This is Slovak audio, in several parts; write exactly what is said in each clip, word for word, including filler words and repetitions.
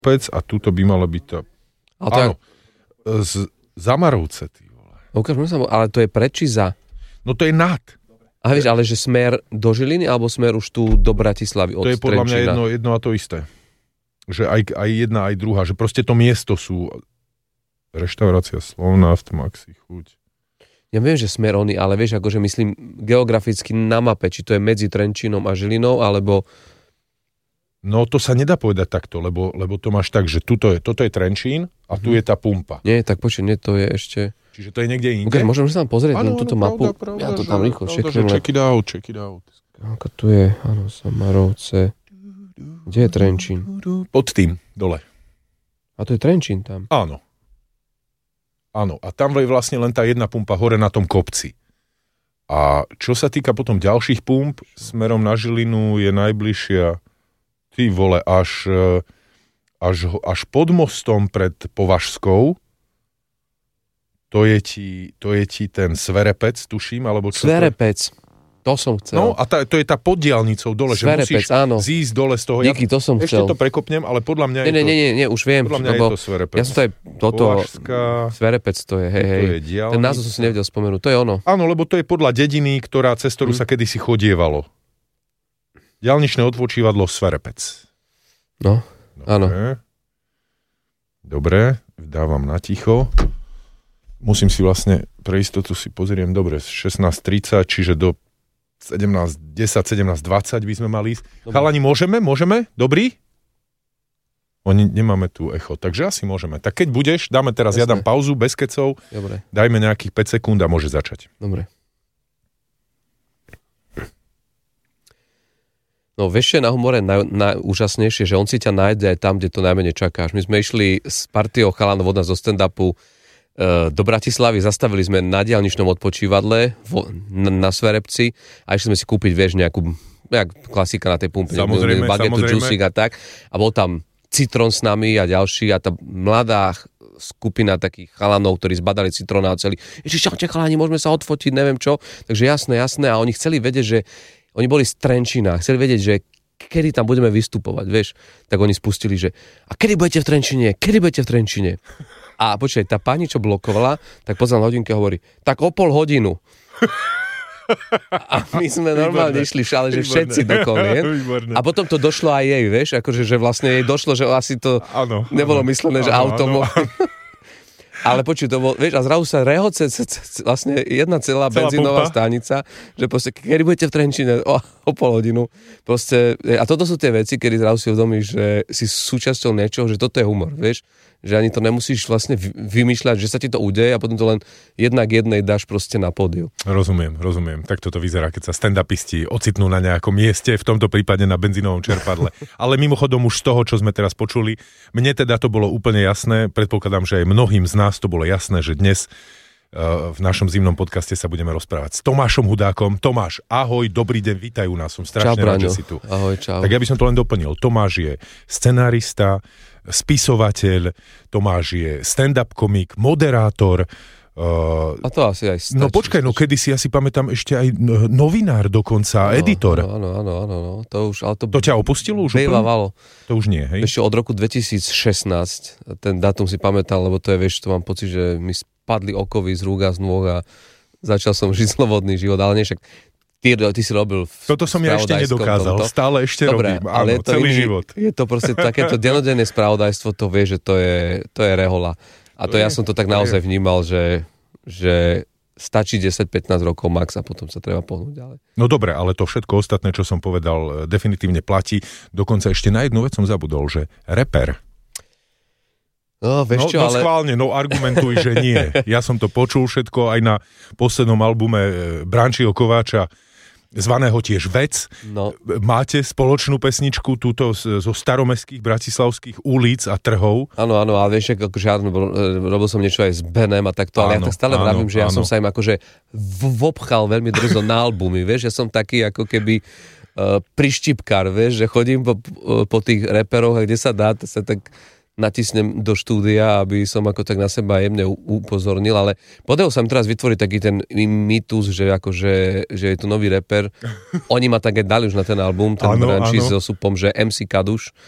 pec a tuto by malo byť to... Ale to áno, je... z Zamarovce, ty vole. Ukážme sa, ale to je pred či za? No to je nad. A vieš, ale že smer do Žiliny, alebo smer už tu do Bratislavy od To je podľa mňa Trenčína? jedno, jedno a to isté. Že aj, aj jedna, aj druhá. Že proste to miesto sú reštaurácia Slovnaft, Maxi, chuť. Ja viem, že smer oni, ale vieš, akože myslím geograficky na mape, či to je medzi Trenčínom a Žilinou, alebo... No to sa nedá povedať takto, lebo, lebo to máš tak, že tuto je, toto je Trenčín a tu je tá pumpa. Nie, tak počuť, nie, to je ešte... Čiže to je niekde inde? Ukáž, môžem sa tam pozrieť ano, na túto ano, mapu? Pravda, pravda, ja to tam rýchlo čeknem. Check it out, check it out. Ako tu je, áno, Samarovce. Kde je Trenčín? Pod tým, dole. A to je Trenčín tam. Áno. Áno, a tam je vlastne len tá jedna pumpa hore na tom kopci. A čo sa týka potom ďalších pump, smerom na Žilinu je najbližšia, ty vole, až, až, až pod mostom pred Považskou. To je ti, to je ti ten Sverepec, tuším, alebo čo? Sverepec, to som chcel. No a tá, to je tá pod diaľnicou dole, Sverepec, že musíš áno. zísť dole z toho. Díky, to som ešte chcel. to prekopnem, ale podľa mňa nie, je to... Nie, nie, nie, už viem. Podľa mňa lebo je to Sverepec. Ja som to aj toto... Považská, Sverepec to je, hej, hej. to je diaľnica. Ten názov som si nevedel spomenúť, to je ono. Áno, lebo to je podľa dediny, ktorá, cez ktorú hm. sa kedysi chodievalo. Diaľničné odpočívadlo Sverepec. No, Dobre. áno. Dobre, dávam na ticho. Musím si vlastne, pre istotu si pozriem, dobre, šestnásť tridsať, čiže do sedemnásť desať, sedemnásť dvadsať by sme mali ísť. Dobre. Chalani, môžeme? Môžeme? Dobrý? Oni, nemáme tu echo, takže asi môžeme. Tak keď budeš, dáme teraz, Jasné. ja dám pauzu, bez kecov, Dobre, dajme nejakých päť sekúnd a môže začať. dobre. No vieš, čo je na humore naj, najúžasnejšie, že on si ťa nájde aj tam, kde to najmenej čakáš. My sme išli s partiou chalanov od nás zo stand-upu do Bratislavy, zastavili sme na diaľničnom odpočívadle vo, na, na Sverepci a išli sme si kúpiť, vieš, nejakú jak klasika na tej pumpe, samozrejme, bagetu, samozrejme. džusík a tak. A bol tam Citrón s nami a ďalší a tá mladá skupina takých chalanov, ktorí zbadali Citróna a celí, ježiš, čaute chalani, môžeme sa odfotiť, neviem čo. Takže jasné, jasné. A oni chceli vedieť, že oni boli z Trenčína, chceli vedieť, že kedy tam budeme vystupovať, vieš. Tak oni spustili, že a kedy budete v Trenčine, kedy budete v Trenčine. A počkaj, tá pani, čo blokovala, tak pozrela na hodinke a hovorí, tak o pol hodinu. A my sme normálne Výborné. išli šale, že Výborné. všetci dokolien. Výborné. A potom to došlo aj jej, vieš, akože že vlastne jej došlo, že asi to Áno, nebolo áno, myslené, že áno, auto áno. mo- Ale počuj, to bol, vieš, a zrazu sa rehoce c- c- vlastne jedna celá, Celá benzínová pumpa. stanica, že proste, kedy budete v Trenčine o, o pol hodinu, proste, a toto sú tie veci, kedy zrazu si uvedomíš, že si súčasťou niečoho, že toto je humor, vieš, že ani to nemusíš vlastne vymýšľať, že sa ti to udeje a potom to len jednak jednej dáš proste na pódiu. Rozumiem, rozumiem. Tak toto vyzerá, keď sa stand-upisti ocitnú na nejakom mieste, v tomto prípade na benzínovom čerpadle. Ale mimochodom už z toho, čo sme teraz počuli, mne teda to bolo úplne jasné, predpokladám, že aj mnohým z nás to bolo jasné, že dnes uh, v našom zimnom podcaste sa budeme rozprávať s Tomášom Hudákom. Tomáš, ahoj, dobrý deň, vítaj u nás, som strašne Čau, rád, Braňo. že si tu. Ahoj, čau. Tak ja by som to len doplnil. Tomáš je scenárista, spisovateľ, Tomáš je stand-up komik, moderátor. Uh, A to asi aj stačí. no počkaj, no kedy si, ja si pamätám ešte aj no, novinár dokonca, No, editor. Áno, áno, áno, áno, to už, ale to... To ťa opustilo už úplne? Bejvávalo. To už nie, hej? Ešte od roku dvetisícšestnásť, ten dátum si pamätal, lebo to je, vieš, to mám pocit, že mi spadli okovy z rúk a z nôh a začal som žiť slobodný život, ale nie však ty, ty si robil v Toto som ja ešte spravodajskom nedokázal, tomto. stále ešte Dobre, robím, ale áno, je to celý iný, život. Je to proste takéto denodenné spravodajstvo, to vie, že to je, to je rehola. A to, To ja je, som to tak to naozaj je. vnímal, že, že stačí desať pätnásť rokov max a potom sa treba pohnúť ďalej. No dobre, ale to všetko ostatné, čo som povedal, definitívne platí. Dokonca ešte na jednu vec som zabudol, že reper. No, vieš No, čo, no ale... schválne, no argumentuj, že nie. Ja som to počul všetko aj na poslednom albume Brančiho Kováča, zvaného tiež Vec. No. Máte spoločnú pesničku túto z- zo staromestských bratislavských ulic a trhov. Áno, áno, ale vieš, ako, akože áno, robil som niečo aj s Benem a takto, ale Áno, ja tak stále áno, vravím, že ja som áno. sa im akože v- vopchal veľmi drzo na albumy, vieš, ja som taký ako keby uh, prištipkár, vieš, že chodím po, po tých reperoch a kde sa dá, sa tak natisnem do štúdia, aby som ako tak na seba jemne upozornil, ale podarilo sa mi teraz vytvoriť taký ten mýtus, že akože, že je tu nový reper. Oni ma tak aj dali už na ten album, ten Áno, Branči áno. so supom, že em cé Kaduš,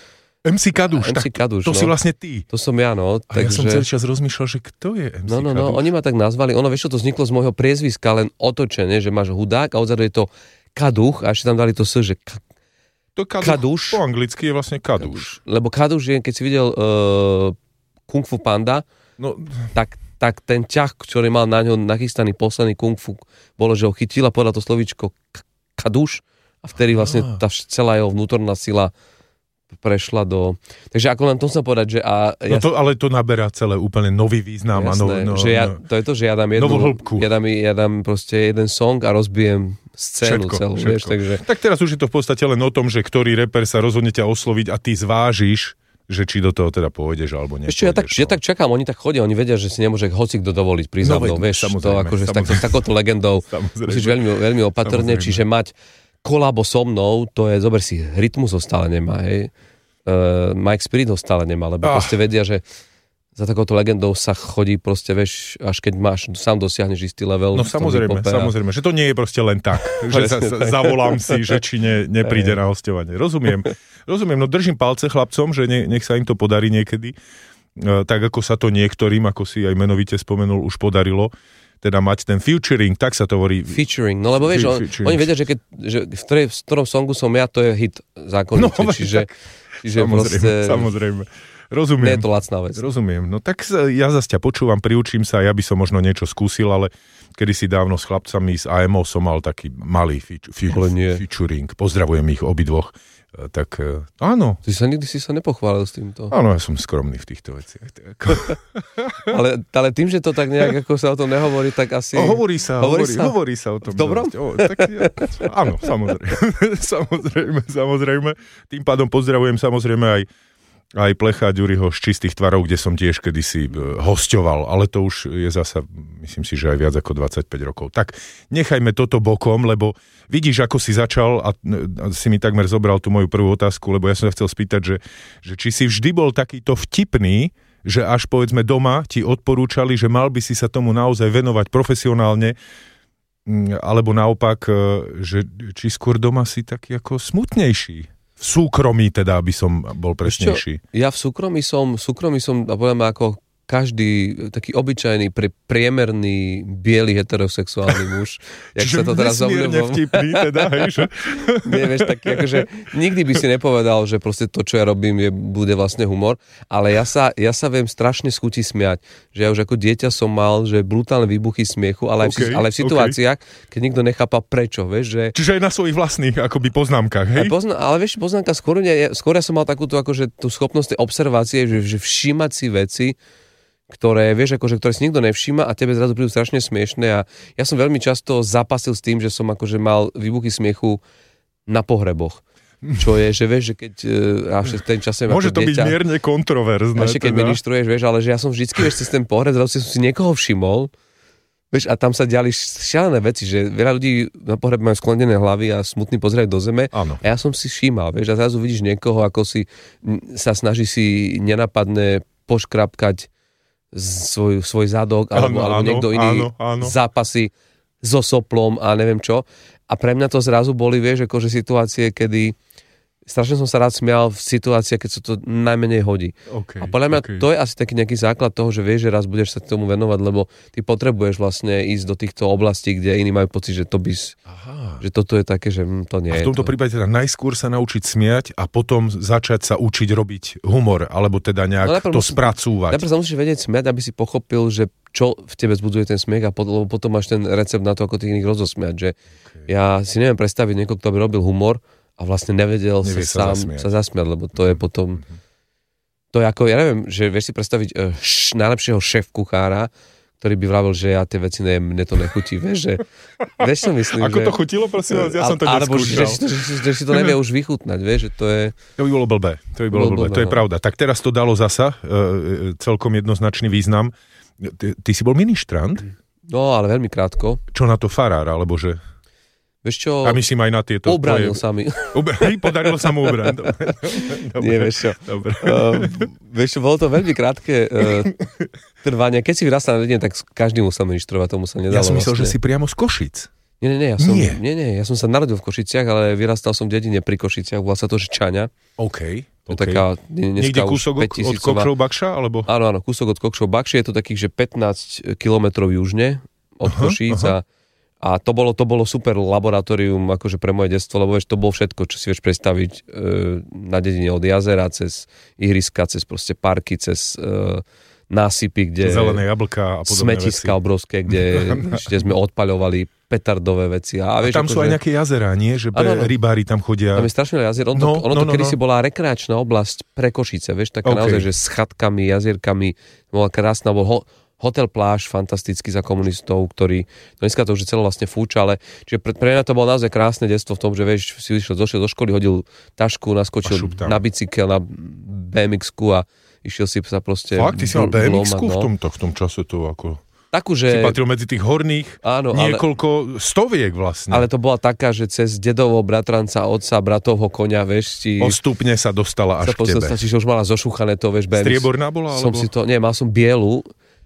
em cé Kaduš. em cé Kaduš, to no. si vlastne ty. To som ja, no. A takže... ja som celý čas rozmýšľal, že kto je em cé No, no, no, Kaduš? oni ma tak nazvali. Ono, vieš, čo to vzniklo z môjho priezviska, len otočené, že máš hudák a odzadu je to Kaduch a ešte tam dali to s, že ka... To kaduš, Kaduš. Po anglicky je vlastne Kaduš. Lebo Kaduš je, keď si videl uh, Kung Fu Panda, no... tak, tak ten ťah, ktorý mal na ňo nachystaný posledný Kung Fu, bolo, že ho chytil a povedal to slovíčko Kaduš a vtedy vlastne tá celá jeho vnútorná sila prešla do... Takže ako len to chcem povedať, že... A ja... No to, ale to naberá celé úplne nový význam. Jasné, a no, no, že ja, to je to, že ja dám jednu... Novú hĺbku. Ja dám, ja dám proste jeden song a rozbijem scénu všetko, celú. Všetko. Vieš, takže... Tak teraz už je to v podstate len o tom, že ktorý reper sa rozhodne ťa osloviť a ty zvážiš, že či do toho teda pôjdeš alebo nepôjdeš. Ešte ja tak, no. ja tak čakám, oni tak chodia, oni vedia, že si nemôže hocikto dovoliť prísť za mnou, vieš, to akože s takouto legendou musíš veľmi, veľmi opatrne, samozrejme. Čiže mať kolabo so mnou, to je, zober si, Rytmus ho stále nemá, hej. Uh, Mike Spirit ho stále nemá, lebo ah. proste vedia, že za takouto legendou sa chodí proste, vieš, až keď máš, sám dosiahneš istý level. No samozrejme, samozrejme, že to nie je proste len tak, že sa, sa, zavolám si, že či ne, nepríde na hosťovanie. Rozumiem, rozumiem, no držím palce chlapcom, že ne, nech sa im to podarí niekedy, uh, tak ako sa to niektorým, ako si aj menovite spomenul, už podarilo, teda mať ten featuring, tak sa to hovorí. Featuring, no lebo vieš, on, oni vedia, že, keď, že v, ktorej, v ktorom songu som ja, to je hit zákonite, no, čiže... Čiže samozrejme, proste... samozrejme. Rozumiem. Nie je to lacná vec. Rozumiem. No tak ja zase ťa počúvam, priučím sa, ja by som možno niečo skúsil, ale kedysi dávno s chlapcami z á em ó som mal taký malý feature, featuring. Pozdravujem ich obidvoch. Tak áno. Ty sa nikdy si sa nepochválil s týmto. Áno, ja som skromný v týchto veciach. ale, ale tým, že to tak nejak, ako sa o tom nehovorí, tak asi... O, hovorí sa, hovorí, hovorí, sa? hovorí sa o tom. V dobrom? O, tak, ja, áno, samozrejme. samozrejme, samozrejme. Tým pádom pozdravujem samozrejme aj aj Plecha Ďuriho z Čistých tvarov, kde som tiež kedysi hosťoval, ale to už je zasa, myslím si, že aj viac ako dvadsaťpäť rokov. Tak nechajme toto bokom, lebo vidíš, ako si začal a si mi takmer zobral tú moju prvú otázku, lebo ja som sa chcel spýtať, že, že či si vždy bol takýto vtipný, že až povedzme doma ti odporúčali, že mal by si sa tomu naozaj venovať profesionálne, alebo naopak, že či skôr doma si taký ako smutnejší. V súkromí teda, aby som bol presnejší. Ja v súkromí som, v súkromí som, a poviem ako každý taký obyčajný, pre, priemerný, biely heterosexuálny muž. Jak Čiže sa to teraz nesmierne vtipný teda, hej, že? Nie, vieš, tak akože nikdy by si nepovedal, že proste to, čo ja robím, je, bude vlastne humor, ale ja sa, ja sa viem strašne z chuti smiať, že ja už ako dieťa som mal, že brutálne výbuchy smiechu, ale aj okay, v, ale v situáciách, okay. keď nikto nechápa prečo, vieš, že... Čiže aj na svojich vlastných akoby poznámkach, hej? Pozna, ale vieš, poznámka skôr, ne, skôr ja som mal takúto akože tú schopnosť tej observácie, že, že všímať si veci, ktoré, vieš, akože, ktoré si nikto nevšíma a tebe zrazu prídu strašne smiešné a ja som veľmi často zapasil s tým, že som akože mal výbuchy smiechu na pohreboch. Čo je, že vieš, že keď až v ten čase môže ako to dieťa, byť mierne kontroverzné. Ešte keď teda. ministruješ, vieš, ale že ja som vždycky, vieš, cez ten pohreb, zrazu som si niekoho všimol, vieš, a tam sa diali šialené veci, že veľa ľudí na pohreb majú sklenené hlavy a smutný pozerať do zeme. Áno. A ja som si všímal, vieš, a zrazu vidíš niekoho, ako si sa snaží si nenapadne poškrapkať svoj, svoj zadok, alebo, áno, alebo áno, niekto iný áno, áno. zápasy so soplom a neviem čo. A pre mňa to zrazu boli, vieš, akože situácie, kedy strašne som sa rád smial v situáciách, keď sa to najmenej hodí. Okay, a podľa mňa okay. to je asi taký nejaký základ toho, že vieš, že raz budeš sa tomu venovať, lebo ty potrebuješ vlastne ísť do týchto oblastí, kde iní majú pocit, že to by, Aha. že toto je také, že to nie je. A v tomto to. prípade teda najskôr sa naučiť smiať a potom začať sa učiť robiť humor, alebo teda nejak no, to musí, spracúvať. Najprv sa musíš vedieť smiať, aby si pochopil, že čo v tebe vzbudzuje ten smiech a potom, potom máš ten recept na to, ako tých iných rozosmiať. Že okay. Ja si neviem predstaviť niekoho, kto by robil humor a vlastne nevedel sa, sa sám zasmiať. sa zasmiať, lebo to je potom... To je ako, ja neviem, že vieš si predstaviť uh, š, najlepšieho šéf-kuchára, ktorý by vravil, že ja tie veci nejem, mne to nechutí, vieš, že... Vieš, čo myslím, ako že... to chutilo, prosím vás, ja som to neskúšal. Alebo že, že, že, že si to nevie už vychutnať, vieš, že to je... To by bolo blbé, to by bolo blbé, blbé, to je no. pravda. Tak teraz to dalo zasa uh, celkom jednoznačný význam. Ty, ty si bol ministrant? No, ale veľmi krátko. Čo na to farár, alebo že... Vieš čo? A myslím aj na tieto... Obránil tvoje... sa mi. Ubr... Podarilo sa mu ubrán. Nie, vieš čo. Dobre. Uh, vieš čo, bolo to veľmi krátke uh, trvanie. Keď si vyrastal na dedine, tak každý musel ministrovať, tomu sa nedalo. Ja som myslel, vlastne. že si priamo z Košic. Nie, nie, nie, ja som, nie. nie, nie, ja som sa narodil v Košiciach, ale vyrastal som v dedine pri Košiciach, volá sa to, že Čaňa. OK, To je taká niekde kúsok od Kokšov Bakša? Alebo? Áno, áno, kúsok od Kokšov Bakša. Je to takých, že pätnásť kilometrov južne od aha, Košíc aha. a, a to bolo, to bolo super laboratórium akože pre moje detstvo, lebo vieš, to bolo všetko, čo si vieš predstaviť e, na dedine od jazera, cez ihriska, cez proste parky, cez e, násypy, kde zelené jablká a podobné smetiska veci. obrovské, kde, kde sme odpaľovali petardové veci. A, a, vieš, a tam ako, sú že... aj nejaké jazerá, nie? Že ano, no. rybári tam chodia. Tam je strašne veľa jazier. On to, no, ono no, to no, kedysi no. bola rekreačná oblasť pre Košice, vieš, taká okay. naozaj, že s chatkami, jazierkami, bola krásna, bol ho, hotel pláž fantastický za komunistov, ktorý, no dneska to už celé vlastne fúča, ale čiže pre, pre mňa to bolo naozaj krásne detstvo v tom, že vieš, si išiel, došiel do školy, hodil tašku, naskočil na bicykel, na bé em iks-ku a išiel si sa proste... Fakt, ty si mal bé em iks-ku no. v, tomto, v tom čase to ako... Takú, že... Si patril medzi tých horných áno, niekoľko ale, stoviek vlastne. Ale to bola taká, že cez dedovho bratranca, otca, bratovho konia, vieš, ti... Postupne sa dostala až k tebe. Čiže už mala zošúchané to, vieš, bé em iks. Strieborná bola? Som alebo? si to, nie, mal som bielu,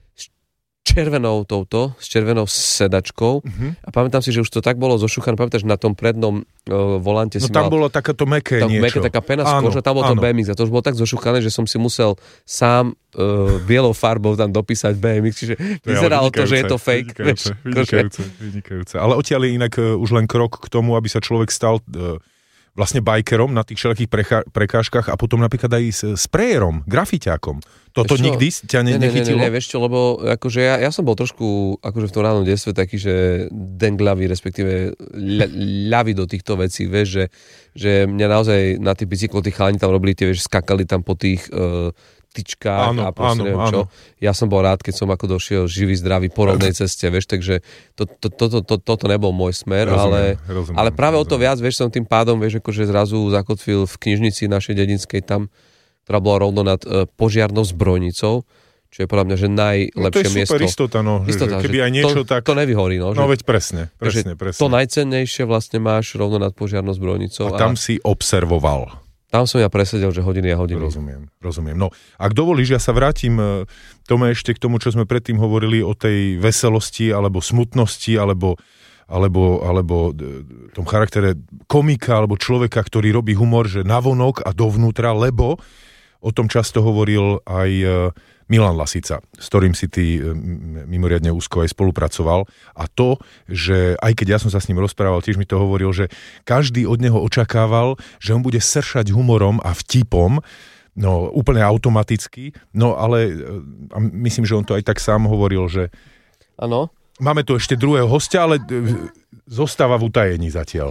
červenou touto, s červenou sedačkou uh-huh. a pamätám si, že už to tak bolo zošúchané, pamätáš, na tom prednom uh, volante no, si tam mal... bolo takéto meké tam niečo. Meké, taká pena z kože, tam bolo to bé em iks a to už bolo tak zošúchané, že som si musel sám uh, bielou farbou tam dopísať bé em iks, čiže to vyzeralo to, že je to fake. Vynikajúce, vieš, vynikajúce, vynikajúce. Ale odtiaľ je inak uh, už len krok k tomu, aby sa človek stal... Uh, vlastne bajkerom na tých všelijakých prechá- prekážkach a potom napríklad aj s sprejerom, grafiťákom. Toto čo, nikdy ťa ne- ne, nechytilo? Ne, ne, ne, vieš čo, lebo akože ja, ja som bol trošku akože v tom ránom detstve taký, že denglavý, respektíve ľa, ľavý do týchto vecí, vieš, že, že mňa naozaj na tých bicykloch tí chalani tam robili, tie, vieš, skakali tam po tých... Uh, tyčkách áno, a proste áno, neviem áno. čo. Ja som bol rád, keď som ako došiel živý, zdravý po rovnej ceste, vieš, takže to, to, to, to, to, toto nebol môj smer, rozumiem, ale, rozumiem, ale práve rozumiem. O to viac, vieš, som tým pádom, vieš, akože zrazu zakotvil v knižnici našej dedinskej tam, ktorá bola rovno nad uh, požiarnou zbrojnicou, čo je podľa mňa, že najlepšie miesto. No to je super miesto. istota, no. Istota, keby aj niečo, to, tak... To nevyhorí, no. No veď presne, presne, presne. To najcennejšie vlastne máš rovno nad požiarnou zbrojnicou. A tam a... si observoval. Tam som ja presedel, že hodiny a hodiny. Rozumiem, rozumiem. No, ak dovolíš, ja sa vrátim, Tome, ešte k tomu, čo sme predtým hovorili o tej veselosti, alebo smutnosti, alebo, alebo, alebo tom charaktere komika, alebo človeka, ktorý robí humor, že navonok a dovnútra, lebo o tom často hovoril aj Milan Lasica, s ktorým si ty mimoriadne úzko aj spolupracoval. A to, že aj keď ja som sa s ním rozprával, tiež mi to hovoril, že každý od neho očakával, že on bude sršať humorom a vtipom, no úplne automaticky, no ale a myslím, že on to aj tak sám hovoril, že áno. Máme tu ešte druhého hostia, ale zostáva v utajení zatiaľ.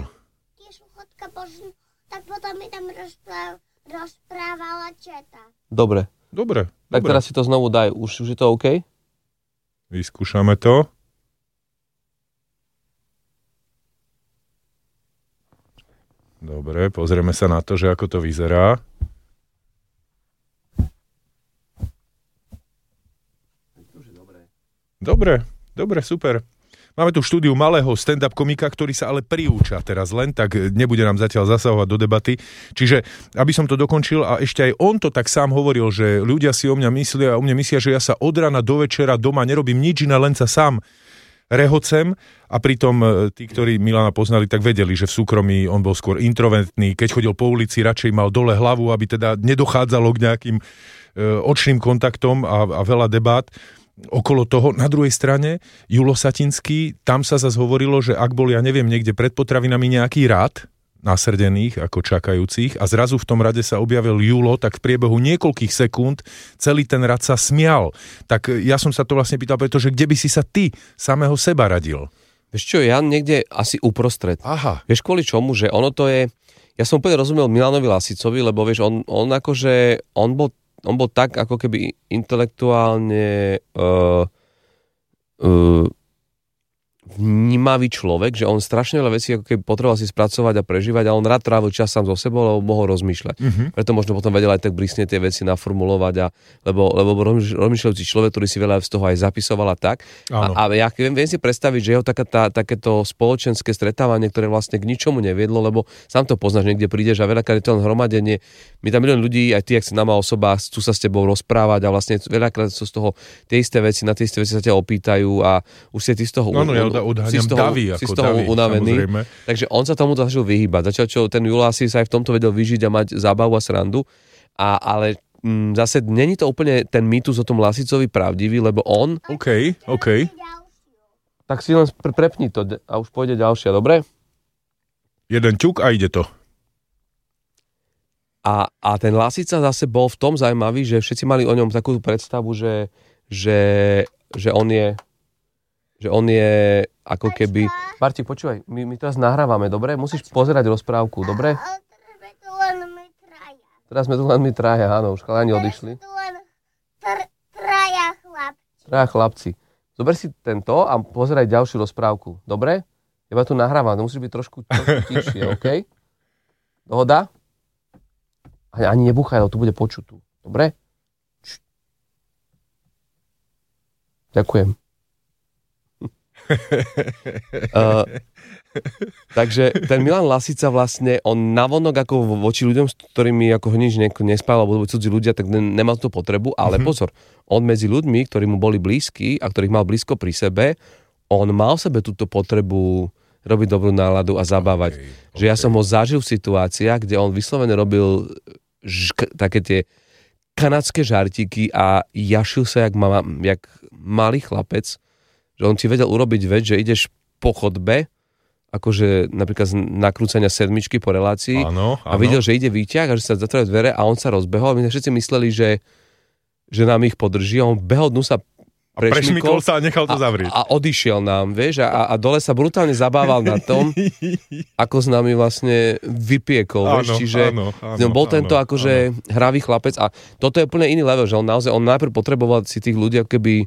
Tak potom mi tam rozpráv, rozprávala četa. Dobre. Dobre. Tak dobre. Teraz si to znovu daj. Už, už je to OK? Vyskúšame to. Dobre, pozrieme sa na to, že ako to vyzerá. Dobre, dobre, super. Máme tu v štúdiu malého stand-up komika, ktorý sa ale priúča teraz len, tak nebude nám zatiaľ zasahovať do debaty. Čiže, aby som to dokončil, a ešte aj on to tak sám hovoril, že ľudia si o mňa myslia, o mňa myslia, že ja sa od rána do večera doma nerobím nič iné, len sa sám rehocem, a pritom tí, ktorí Milana poznali, tak vedeli, že v súkromí on bol skôr introvertný, keď chodil po ulici, radšej mal dole hlavu, aby teda nedochádzalo k nejakým e, očným kontaktom a, a veľa debát okolo toho. Na druhej strane Julo Satinský, tam sa zase hovorilo, že ak bol, ja neviem, niekde pred potravinami nejaký rad nasrdených ako čakajúcich a zrazu v tom rade sa objavil Julo, tak v priebehu niekoľkých sekúnd celý ten rad sa smial. Tak ja som sa to vlastne pýtal, pretože kde by si sa ty samého seba radil? Vieš čo, ja niekde asi uprostred. Aha. Vieš kvôli čomu, že ono to je, ja som úplne rozumel Milanovi Lasicovi, lebo vieš, on, on akože, on bol on bol tak ako keby intelektuálne uh, uh, vnímavý človek, že on strašne veľa vecí ako keby potreboval si spracovať a prežívať a on rád trávil čas sám so sebou, lebo mohol rozmýšľať. Mm-hmm. Preto možno potom vedel aj tak brísne tie veci naformulovať, a, lebo, lebo rozmýšľajúci človek, ktorý si veľa z toho aj zapisoval a tak. A, a ja viem, viem si predstaviť, že jeho taká tá, takéto spoločenské stretávanie, ktoré vlastne k ničomu neviedlo, lebo sám to poznáš, niekde prídeš a veľakrát je to len hromadenie. My tam milión ľudí, aj ty, ak si náma osoba, chcú sa s tebou rozprávať a vlastne veľakrát sú z toho tie isté veci, na tie isté veci sa ťa opýtajú a už si ty z toho no, no, ja odháňam davy, ako si z toho davy, unavený. Samozrejme. Takže on sa tomu začal vyhýbať. Začal, čo ten Jula si sa aj v tomto vedel vyžiť a mať zábavu a srandu. A, ale m, zase není to úplne ten mýtus o tom Lasicovi pravdivý, lebo on... OK, OK. Tak si len pre, prepni to a už pôjde ďalšia, dobre? Jeden ťuk a ide to. A, a ten Lasica zase bol v tom zaujímavý, že všetci mali o ňom takú predstavu, že, že, že on je že on je ako keby... Barti, počúvaj, my, my teraz nahrávame, dobre? Musíš pozerať rozprávku, dobre? Teraz sme tu len my traja, áno, už chalani odišli. Traja chlapci. Traja chlapci. Zober si tento a pozeraj ďalšiu rozprávku, dobre? Iba tu nahrávam, to musíš byť trošku, trošku tichšie, okej? Okay? Dohoda? Ani nebúchaj, ale tu bude počuť tu, dobre? Č- Ďakujem. uh, takže ten Milan Lasica vlastne, on navonok ako voči ľuďom, s ktorými ako nič nespával, alebo cudzí ľudia, tak nemal tú potrebu, ale mm-hmm. pozor, on medzi ľuďmi, ktorí mu boli blízki a ktorých mal blízko pri sebe, on mal v sebe túto potrebu robiť dobrú náladu a zabávať. Okay, že okay. Ja som ho zažil v situáciách, kde on vyslovene robil žk- také tie kanadské žartíky a jašil sa jak, ma- jak malý chlapec, že on ti vedel urobiť vec, že ideš po chodbe, akože napríklad z nakrúcania sedmičky po relácii áno, áno. A videl, že ide výťah a že sa zatvárajú dvere a on sa rozbehol. My všetci mysleli, že, že nám ich podrží a on behol dnu sa prešmykol, prešmykol sa a nechal to zavrieť. A, a odišiel nám, vieš, a, a dole sa brutálne zabával na tom, ako s nami vlastne vypiekol, áno, vieš, čiže áno, áno, bol tento áno, akože áno. hravý chlapec a toto je úplne iný level, že on naozaj, on najprv potreboval si tých ľudí ako keby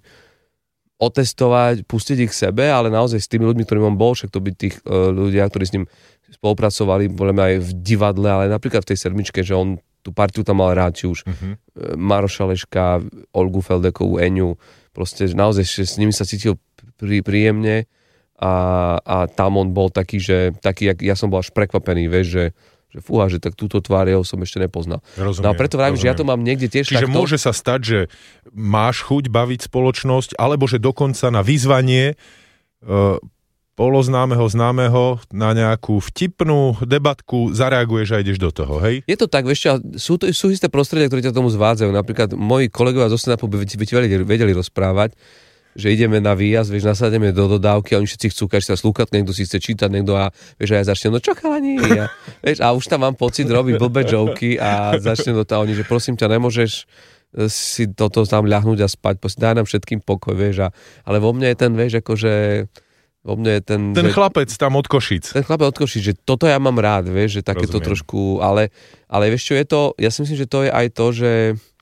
otestovať, pustiť ich k sebe, ale naozaj s tými ľuďmi, ktorým on bol, však to by tých uh, ľudia, ktorí s ním spolupracovali, podľa mňa aj v divadle, ale napríklad v tej sedmičke, že on tú partiu tam mal rád, či už uh-huh. Maroša Leška, Olgu Feldekovú, Eňu, proste naozaj že s nimi sa cítil prí, príjemne a, a tam on bol taký, že taký, jak, ja som bol až prekvapený, vieš, že že fúha, že tak túto tvár jeho som ešte nepoznal. Rozumiem, no a preto vravím, že ja to mám niekde tiež Čiže takto. môže sa stať, že máš chuť baviť spoločnosť, alebo že dokonca na vyzvanie e, poloznámeho známeho na nejakú vtipnú debatku zareaguješ a ideš do toho, hej? Je to tak, vieš, sú, to, sú isté prostredia, ktoré ťa tomu zvádzajú. Napríklad moji kolegovia zo stand-upu by ti vedeli, vedeli rozprávať, že ideme na výjazd, vieš, nasademe do dodávky a oni všetci chcú každý sa slúchať, niekto si chce čítať, niekto a vieš, a ja začnem, no čo chalani, a, vieš, a už tam mám pocit robiť blbé joky a začnem do toho, oni, že prosím ťa, nemôžeš si toto tam ľahnúť a spať, daj nám všetkým pokoj, vieš, a, ale vo mne je ten, vieš, akože vo mne je ten... Ten že, chlapec tam od Košíc. Ten chlapec od Košíc, že toto ja mám rád, vieš, že takéto trošku, ale, ale vieš čo je to, ja si myslím, že to je aj to, že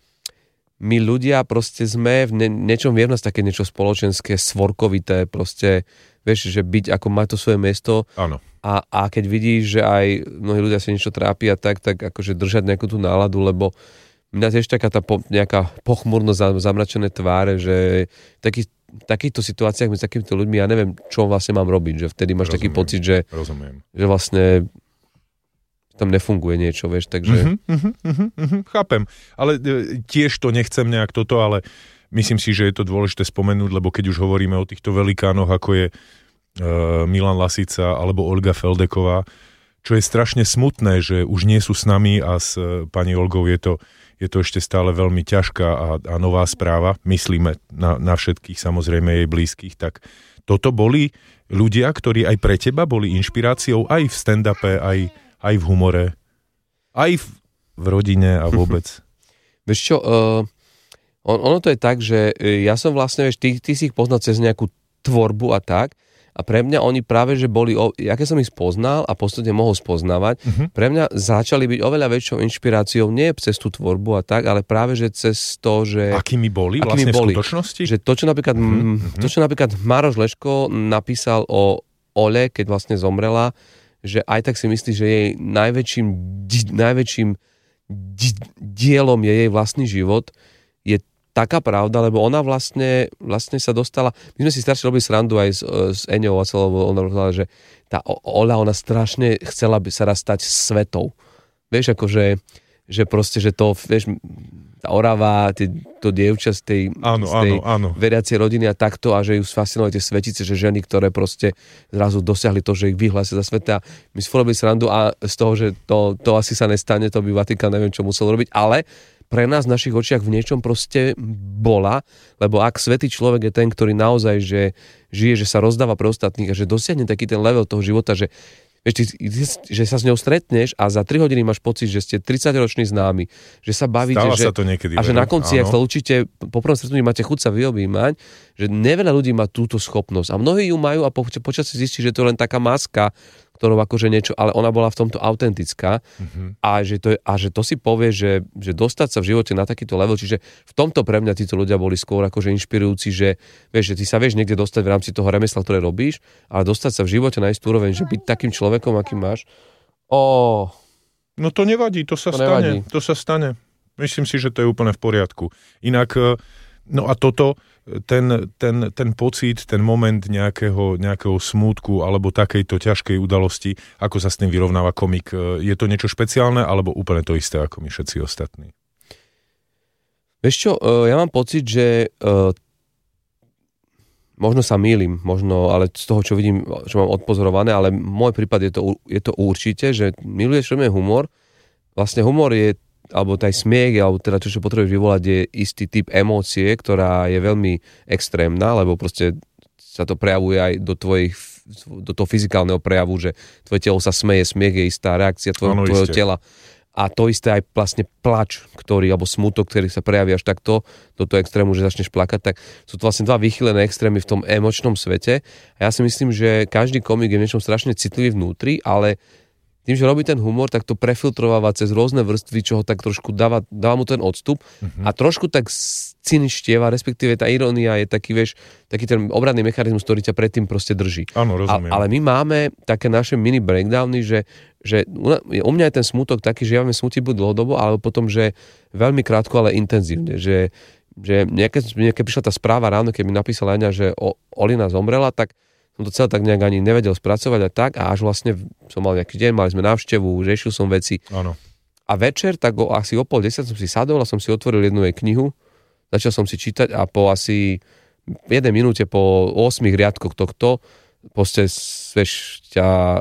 my ľudia proste sme v ne, niečom vie v nás také niečo spoločenské, svorkovité, proste, vieš, že byť, ako má to svoje miesto. Áno. A, a keď vidíš, že aj mnohí ľudia sa niečo trápia, tak, tak akože držať nejakú tú náladu, lebo mňa tiež taká tá po, nejaká pochmurno zamračené tváre, že taký, v takýchto situáciách s takýmito ľuďmi ja neviem, čo vlastne mám robiť, že vtedy máš Rozumiem. taký pocit, že, že vlastne tam nefunguje niečo, vieš, takže... Uh-huh, uh-huh, uh-huh, chápem, ale e, tiež to nechcem nejak toto, ale myslím si, že je to dôležité spomenúť, lebo keď už hovoríme o týchto velikánoch, ako je e, Milan Lasica alebo Olga Feldeková, čo je strašne smutné, že už nie sú s nami a s e, pani Olgou je to, je to ešte stále veľmi ťažká a, a nová správa, myslíme na, na všetkých, samozrejme jej blízkych, tak toto boli ľudia, ktorí aj pre teba boli inšpiráciou aj v stand-upe, aj aj v humore, aj v, v rodine a vôbec. Vieš čo, uh, on, ono to je tak, že ja som vlastne, vieš, ty, ty si ich poznal cez nejakú tvorbu a tak, a pre mňa oni práve, že boli, ja keď som ich spoznal a postupne mohol spoznávať, uh-huh. pre mňa začali byť oveľa väčšou inšpiráciou, nie cez tú tvorbu a tak, ale práve, že cez to, že... Akými boli akými vlastne boli. V skutočnosti? Že to, čo napríklad, uh-huh. to, čo napríklad Maroš Leško napísal o Ole, keď vlastne zomrela, že aj tak si myslí, že jej najväčším, di, najväčším di, dielom je jej vlastný život, je taká pravda, lebo ona vlastne, vlastne sa dostala, my sme si strašne robili srandu aj s, s Eňou a celou, ona povedala, že tá Ola, ona strašne chcela by sa raz stať svetou. Vieš, akože, že proste, že to, vieš, tá Orava, tie, to dievča z tej, áno, z tej áno, áno. veriacej rodiny a takto a že ju fascinovali tie svetice, že ženy, ktoré proste zrazu dosiahli to, že ich vyhlásia za sveta. My si urobili srandu a z toho, že to, to asi sa nestane, to by Vatikán neviem, čo musel robiť, ale pre nás v našich očiach v niečom proste bola, lebo ak svätý človek je ten, ktorý naozaj že žije, že sa rozdáva pre ostatných a že dosiahne taký ten level toho života, že vieš, ty, že sa s ňou stretneš a za tri hodiny máš pocit, že ste tridsaťroční známi, že sa bavíte, Stáva že, sa to niekedy, a že veru, na konci, áno. ak sa učíte, po prvom stretnutí máte chuť sa vyobímať, že neveľa ľudí má túto schopnosť a mnohí ju majú a po, počas si zistí, že to je len taká maska, ktorou akože niečo, ale ona bola v tomto autentická mm-hmm. a, že to, a že to si povie, že, že dostať sa v živote na takýto level, čiže v tomto pre mňa títo ľudia boli skôr akože inšpirujúci, že vieš, že ty sa vieš niekde dostať v rámci toho remesla, ktoré robíš, ale dostať sa v živote na istú úroveň, že byť takým človekom, aký máš, ó... No to nevadí, to sa to stane, nevadí. to sa stane. Myslím si, že to je úplne v poriadku. Inak, no a toto, ten, ten, ten pocit, ten moment nejakého, nejakého smútku alebo takejto ťažkej udalosti, ako sa s tým vyrovnáva komik, je to niečo špeciálne alebo úplne to isté ako my všetci ostatní? Vieš čo, ja mám pocit, že uh, možno sa mýlim, možno, ale z toho, čo vidím, čo mám odpozorované, ale môj prípad je to, je to určite, že miluješ humor. Vlastne humor je alebo taj smiech, alebo teda čo, čo potrebuješ vyvolať, je istý typ emócie, ktorá je veľmi extrémna, lebo proste sa to prejavuje aj do tvojich, do toho fyzikálneho prejavu, že tvoje telo sa smeje, smiech je istá reakcia tvojho, tvojho tela. A to isté aj vlastne plač, ktorý, alebo smutok, ktorý sa prejaví až takto do toho extrému, že začneš plakať, tak sú to vlastne dva vychylené extrémy v tom emočnom svete. A ja si myslím, že každý komik je v niečom strašne citlivý vnútri, ale tým, že robí ten humor, tak to prefiltrováva cez rôzne vrstvy, čo ho tak trošku dáva, dáva mu ten odstup mm-hmm. a trošku tak cyništieva, respektíve tá irónia je taký, vieš, taký ten obranný mechanizmus, ktorý ťa predtým proste drží. Áno, rozumiem. A, ale my máme také naše mini breakdowny, že, že u mňa je ten smutok taký, že ja viem smutiť buď dlhodobo, ale potom, že veľmi krátko, ale intenzívne, že, že nejaké, nejaké prišla tá správa ráno, keď mi napísala Aňa, že o, Olina zomrela, tak som to celé tak nejak ani nevedel spracovať a tak a až vlastne som mal nejaký deň, mali sme návštevu, riešil som veci. Áno. A večer, tak o, asi o pol desať som si sadol a som si otvoril jednu jej knihu, začal som si čítať a po asi jednej minúte, po ôsmich riadkoch tohto, proste, vieš, ťa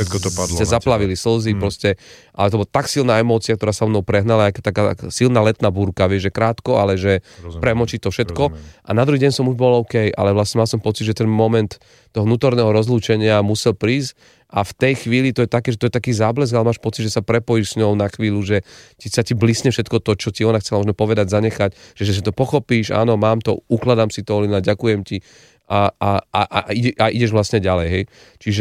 ste zaplavili slzy, mm. proste, ale to bola tak silná emócia, ktorá sa mnou prehnala, aká taká silná letná búrka, vieš, že krátko, ale že rozumiem, premočí to všetko. Rozumiem. A na druhý deň som už bol OK, ale vlastne mal som pocit, že ten moment toho vnútorného rozlúčenia musel prísť a v tej chvíli to je také, že to je taký záblesk, ale máš pocit, že sa prepojíš s ňou na chvíľu, že ti sa ti blísne všetko to, čo ti ona chcela možno povedať, zanechať, že, že to pochopíš, áno, mám to, ukladám si to, Olina, ďakujem ti. A, a, a, a, ide, a ideš vlastne ďalej, hej. Čiže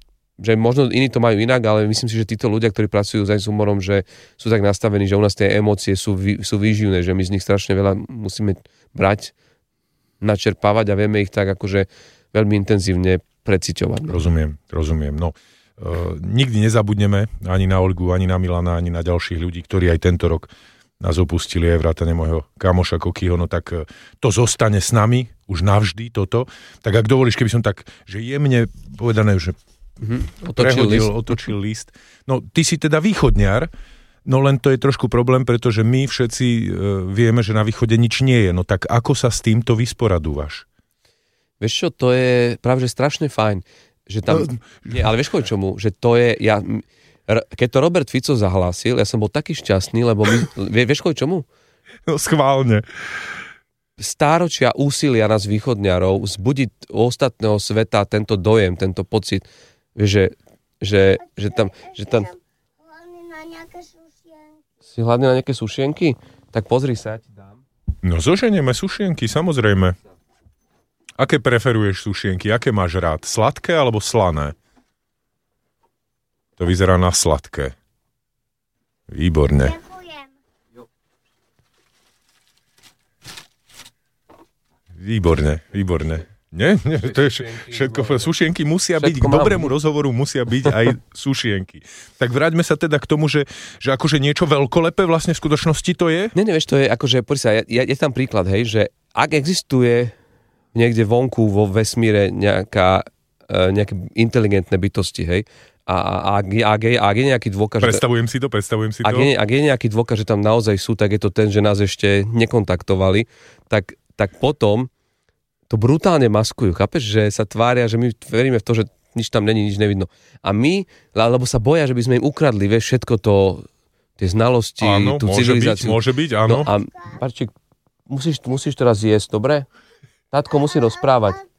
že možno iní to majú inak, ale myslím si, že títo ľudia, ktorí pracujú s humorom, že sú tak nastavení, že u nás tie emócie sú, sú výživné, že my z nich strašne veľa musíme brať, načerpávať a vieme ich tak akože veľmi intenzívne preciťovať. Rozumiem, rozumiem. No, uh, nikdy nezabudneme ani na Olgu, ani na Milana, ani na ďalších ľudí, ktorí aj tento rok nás opustili, aj vrátane môjho kamoša Kokyho, no tak to zostane s nami už navždy toto. Tak ak dovolíš, keby som tak, že jemne povedané, že mm-hmm. otočil, prehodil, list. otočil list. No ty si teda východňar, no len to je trošku problém, pretože my všetci e, vieme, že na východe nič nie je. No tak ako sa s týmto vysporadúvaš? Vieš čo, to je práve že strašne fajn, že tam, no, nie, ale vieš kvôli čomu, že to je, ja... Keď to Robert Fico zahlásil, ja som bol taký šťastný, lebo my, vieš kvôli čomu? No schválne. Stáročia úsilia nás východňarov vzbudiť u ostatného sveta tento dojem, tento pocit, že, že, že tam... Že tam hlavne na nejaké sušienky. Si hlavne na nejaké sušienky? Tak pozri sa, ja ti dám. No zoženieme sušienky, samozrejme. Aké preferuješ sušienky? Aké máš rád? Sladké alebo slané? To vyzerá na sladké. Výborne. Ďakujem. Výborne, výborne. Nie? Nie, to je všetko. Sušienky musia byť, k dobrému rozhovoru musia byť aj sušienky. Tak vráťme sa teda k tomu, že, že akože niečo veľkolepé vlastne v skutočnosti to je? Nie, nevieš, to je akože, poď sa, je, je tam príklad, hej, že ak existuje niekde vonku vo vesmíre nejaká, nejaké inteligentné bytosti, hej, A, a, a, a, a ak je nejaký dôkaz... Predstavujem si to, predstavujem si to. Ak je, ak je nejaký dôkaz, že tam naozaj sú, tak je to ten, že nás ešte nekontaktovali, tak, tak potom to brutálne maskujú. Chápeš, že sa tvária, že my veríme v to, že nič tam není, nič nevidno. A my, lebo sa boja, že by sme im ukradli, vieš, všetko to, tie znalosti, áno, tú môže civilizáciu. Byť, môže byť, áno. No a Parčík, musíš, musíš teraz jesť, dobre? Tátko musí rozprávať.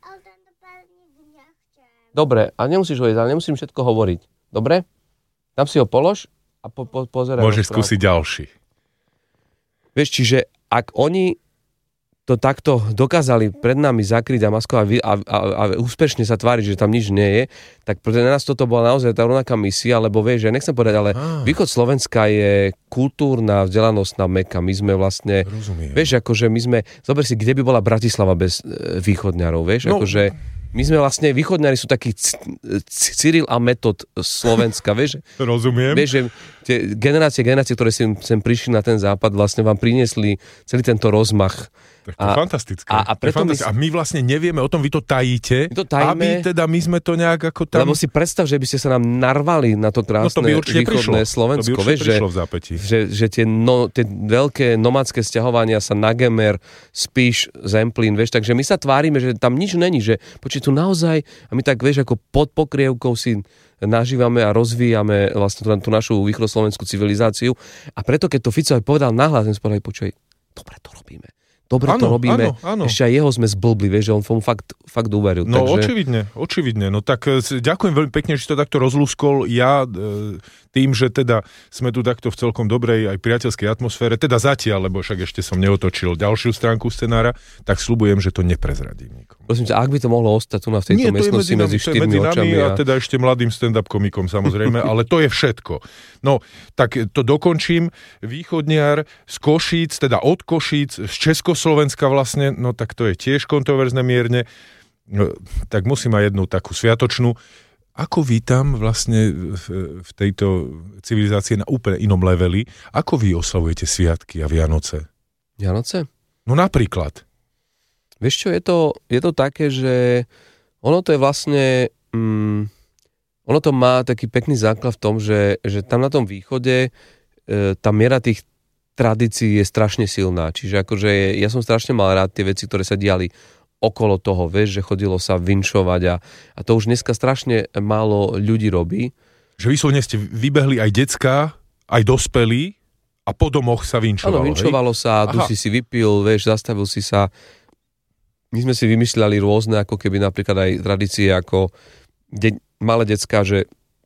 Dobre, a nemusíš ho jesť, ale nemusím všetko hovoriť. Dobre? Tam si ho polož a po, po, pozeraj. Môžeš skúsiť ďalší. Vieš, čiže ak oni to takto dokázali pred nami zakryť a maskovať a, a, a, a úspešne sa tváriť, že tam nič nie je, tak pre nás toto bola naozaj tá rovnaká misia, lebo vieš, ja nechcem povedať, ale ah. východ Slovenska je kultúrna, vzdelanostná meka. My sme vlastne, rozumiem. Vieš, akože my sme, zober si, kde by bola Bratislava bez e, východňarov, vieš, no. akože my sme vlastne, východňari sú takí c- c- Cyril a Metod Slovenska, vieš? Rozumiem. Vieš, že tie generácie, generácie, ktoré sem, sem prišli na ten západ, vlastne vám priniesli celý tento rozmach. Tak to je fantastické. A, a, preto fantastické. My, a my vlastne nevieme o tom, vy to tajíte, to tajíme, aby teda my sme to nejak ako tam... Lebo si predstav, že by ste sa nám narvali na to krásne no to by východné prišlo. Slovensko. To by vieš, že, v zápätí. že, že tie, no, tie veľké nomadské sťahovania sa na Gemer, Spíš, Zemplín, vieš, takže my sa tvárime, že tam nič není, že počuť tu naozaj, a my tak, vieš, ako pod pokrievkou si nažívame a rozvíjame vlastne tú, tú našu východoslovenskú civilizáciu. A preto, keď to Fico aj povedal nahlas, sme povedali, počuj, dobre to robíme. Dobre áno, to robíme, áno, áno. Ešte aj jeho sme zblbli, vieš, že on mu fakt, fakt uveril. No takže... očividne, očividne. No tak ďakujem veľmi pekne, že si to takto rozlúskol. Ja tým, že teda sme tu takto v celkom dobrej aj priateľskej atmosfére, teda zatiaľ, lebo však ešte som neotočil ďalšiu stránku scenára, tak sľubujem, že to neprezradím nikomu. Prosím ťa, ak by to mohlo ostať tu na v tejto Nie, miestnosti medzi, medzi štyrmi očami. A... a teda ešte mladým stand-up komikom samozrejme, ale to je všetko. No, tak to dokončím. Východniar z Košíc, teda od Košíc, z Československa vlastne, no tak to je tiež kontroverzné mierne. No, tak musím aj jednu takú sviatočnú. Ako vy tam vlastne v, v tejto civilizácii na úplne inom leveli, ako vy oslavujete sviatky a Vianoce? Vianoce? No napríklad. Vieš čo, je to, je to také, že ono to je vlastne, mm, ono to má taký pekný základ v tom, že, že tam na tom východe e, tá miera tých tradícií je strašne silná. Čiže akože ja som strašne mal rád tie veci, ktoré sa diali okolo toho, vieš, že chodilo sa vinšovať a, a to už dneska strašne málo ľudí robí. Že vyslovene ste vybehli aj decká, aj dospelí a po domoch sa vinšovalo. Áno, vinšovalo hej? sa, tu si si vypil, vieš, zastavil si sa. My sme si vymýšľali rôzne, ako keby napríklad aj tradície, ako de- malé decká, že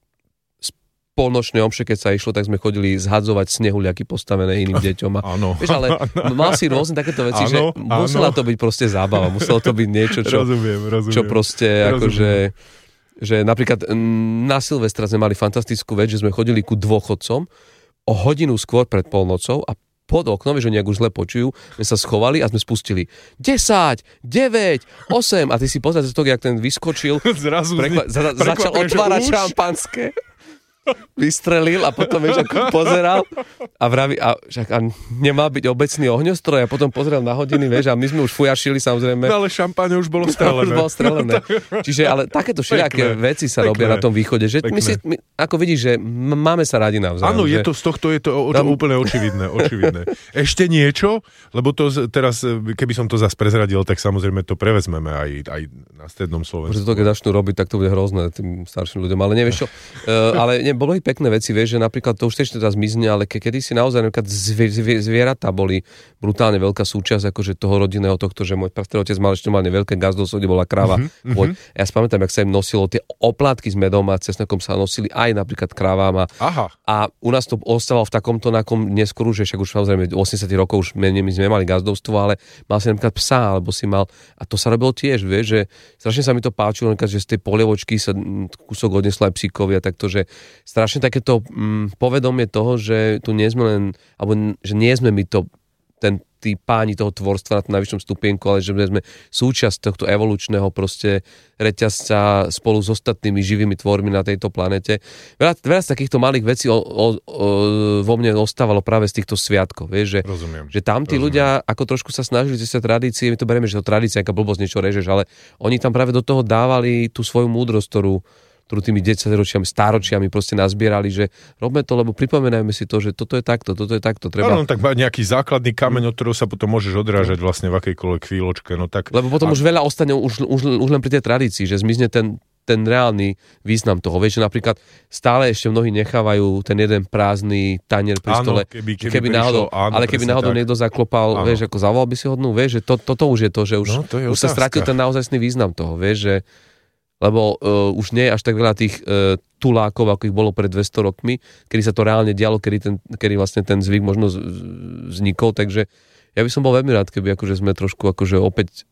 polnočnej omše, keď sa išlo, tak sme chodili zhadzovať snehuliaky postavené iným deťom. Áno. Vieš, ale mal si rôzne takéto veci, ano, že musela ano. to byť proste zábava, muselo to byť niečo, čo, rozumiem, rozumiem. čo proste rozumiem. akože, že napríklad na Silvestra sme mali fantastickú vec, že sme chodili ku dôchodcom o hodinu skôr pred polnocou a pod oknom, že nejak už zle počujú, sme sa schovali a sme spustili desať, deväť, osem a ty si pozrieť to, jak ten vyskočil, zrazu prekva- za- začal otvárať šampanské. Vystrelil a potom vieš, ako pozeral a vraví, a, však, a nemal byť obecný ohňostroj a potom pozrel na hodiny, vieš, a my sme už fujašili samozrejme. No ale šampáne už bolo strelené. už bolo strelené. Čiže, ale takéto všelijaké veci sa pekné. robia na tom východe, že my si, my, ako vidíš, že m- máme sa radi navzájom. Áno, je že... to, z tohto je to o, tam... úplne očividné, očividné. Ešte niečo, lebo to teraz, keby som to zase prezradil, tak samozrejme to prevezmeme aj, aj na strednom Slovensku. Pretože to, keď začnú robiť, tak to bude hrozné tým starším ľuďom, ale nevieš čo, uh, ale ne, bolo i pekné veci, vieš, že napríklad to už tiež teraz mizne, ale ke, kedy si naozaj napríklad zvie, zvie, zvieratá boli brutálne veľká súčasť akože toho rodinného tohto, že môj prastý otec mal ešte veľké gazdovstvo, kde bola kráva. Mm-hmm. Môj, ja si pamätám, jak sa im nosilo tie oplátky s medom a cesnakom sa nosili aj napríklad krávám a, a u nás to ostávalo v takomto nakom neskôr, že však už samozrejme osemdesiat rokov už my, my sme mali gazdovstvo, ale mal si napríklad psa, alebo si mal, a to sa robilo tiež, vieš, že strašne sa mi to páčilo, že z tej polievočky sa kúsok odneslo aj psíkovi a takto, že strašne takéto mm, povedomie toho, že tu nie sme len, alebo že nie sme my to, ten, tí páni toho tvorstva na tom najvyššom stupienku, ale že sme súčasť tohto evolučného proste reťazca spolu s ostatnými živými tvormi na tejto planete. Veľa, veľa z takýchto malých vecí o, o, o, vo mne ostávalo práve z týchto sviatkov, vieš, že, že tam tí Rozumiem. ľudia ako trošku sa snažili z tradície, my to berieme, že to tradícia, aká blbosť niečo režeš, ale oni tam práve do toho dávali tú svoju múdrosť, ktorú ktorú tými desaťročiami, stáročiami proste nazbierali, že robme to, lebo pripomenajme si to, že toto je takto, toto je takto. Treba... No, no tak má nejaký základný kameň, od ktorého sa potom môžeš odrážať vlastne v akejkoľvek chvíľočke. No, tak... Lebo potom a... už veľa ostane už, už, už len pri tej tradícii, že zmizne ten ten reálny význam toho. Vieš, že napríklad stále ešte mnohí nechávajú ten jeden prázdny tanier pri stole. Áno, keby, keby, keby náhodou, prišlo, áno, ale keby náhodou tak. Niekto zaklopal, áno. Vieš, ako zavolal by si hodnú, vieš, že to, toto už je to, že už, no, to už sa stratil ten naozajstný význam toho, vieš, že lebo uh, už nie je až tak veľa tých uh, tulákov, ako ich bolo pred dvesto rokmi, kedy sa to reálne dialo, kedy, ten, kedy vlastne ten zvyk možno z, vznikol, takže ja by som bol veľmi rád, keby akože sme trošku akože opäť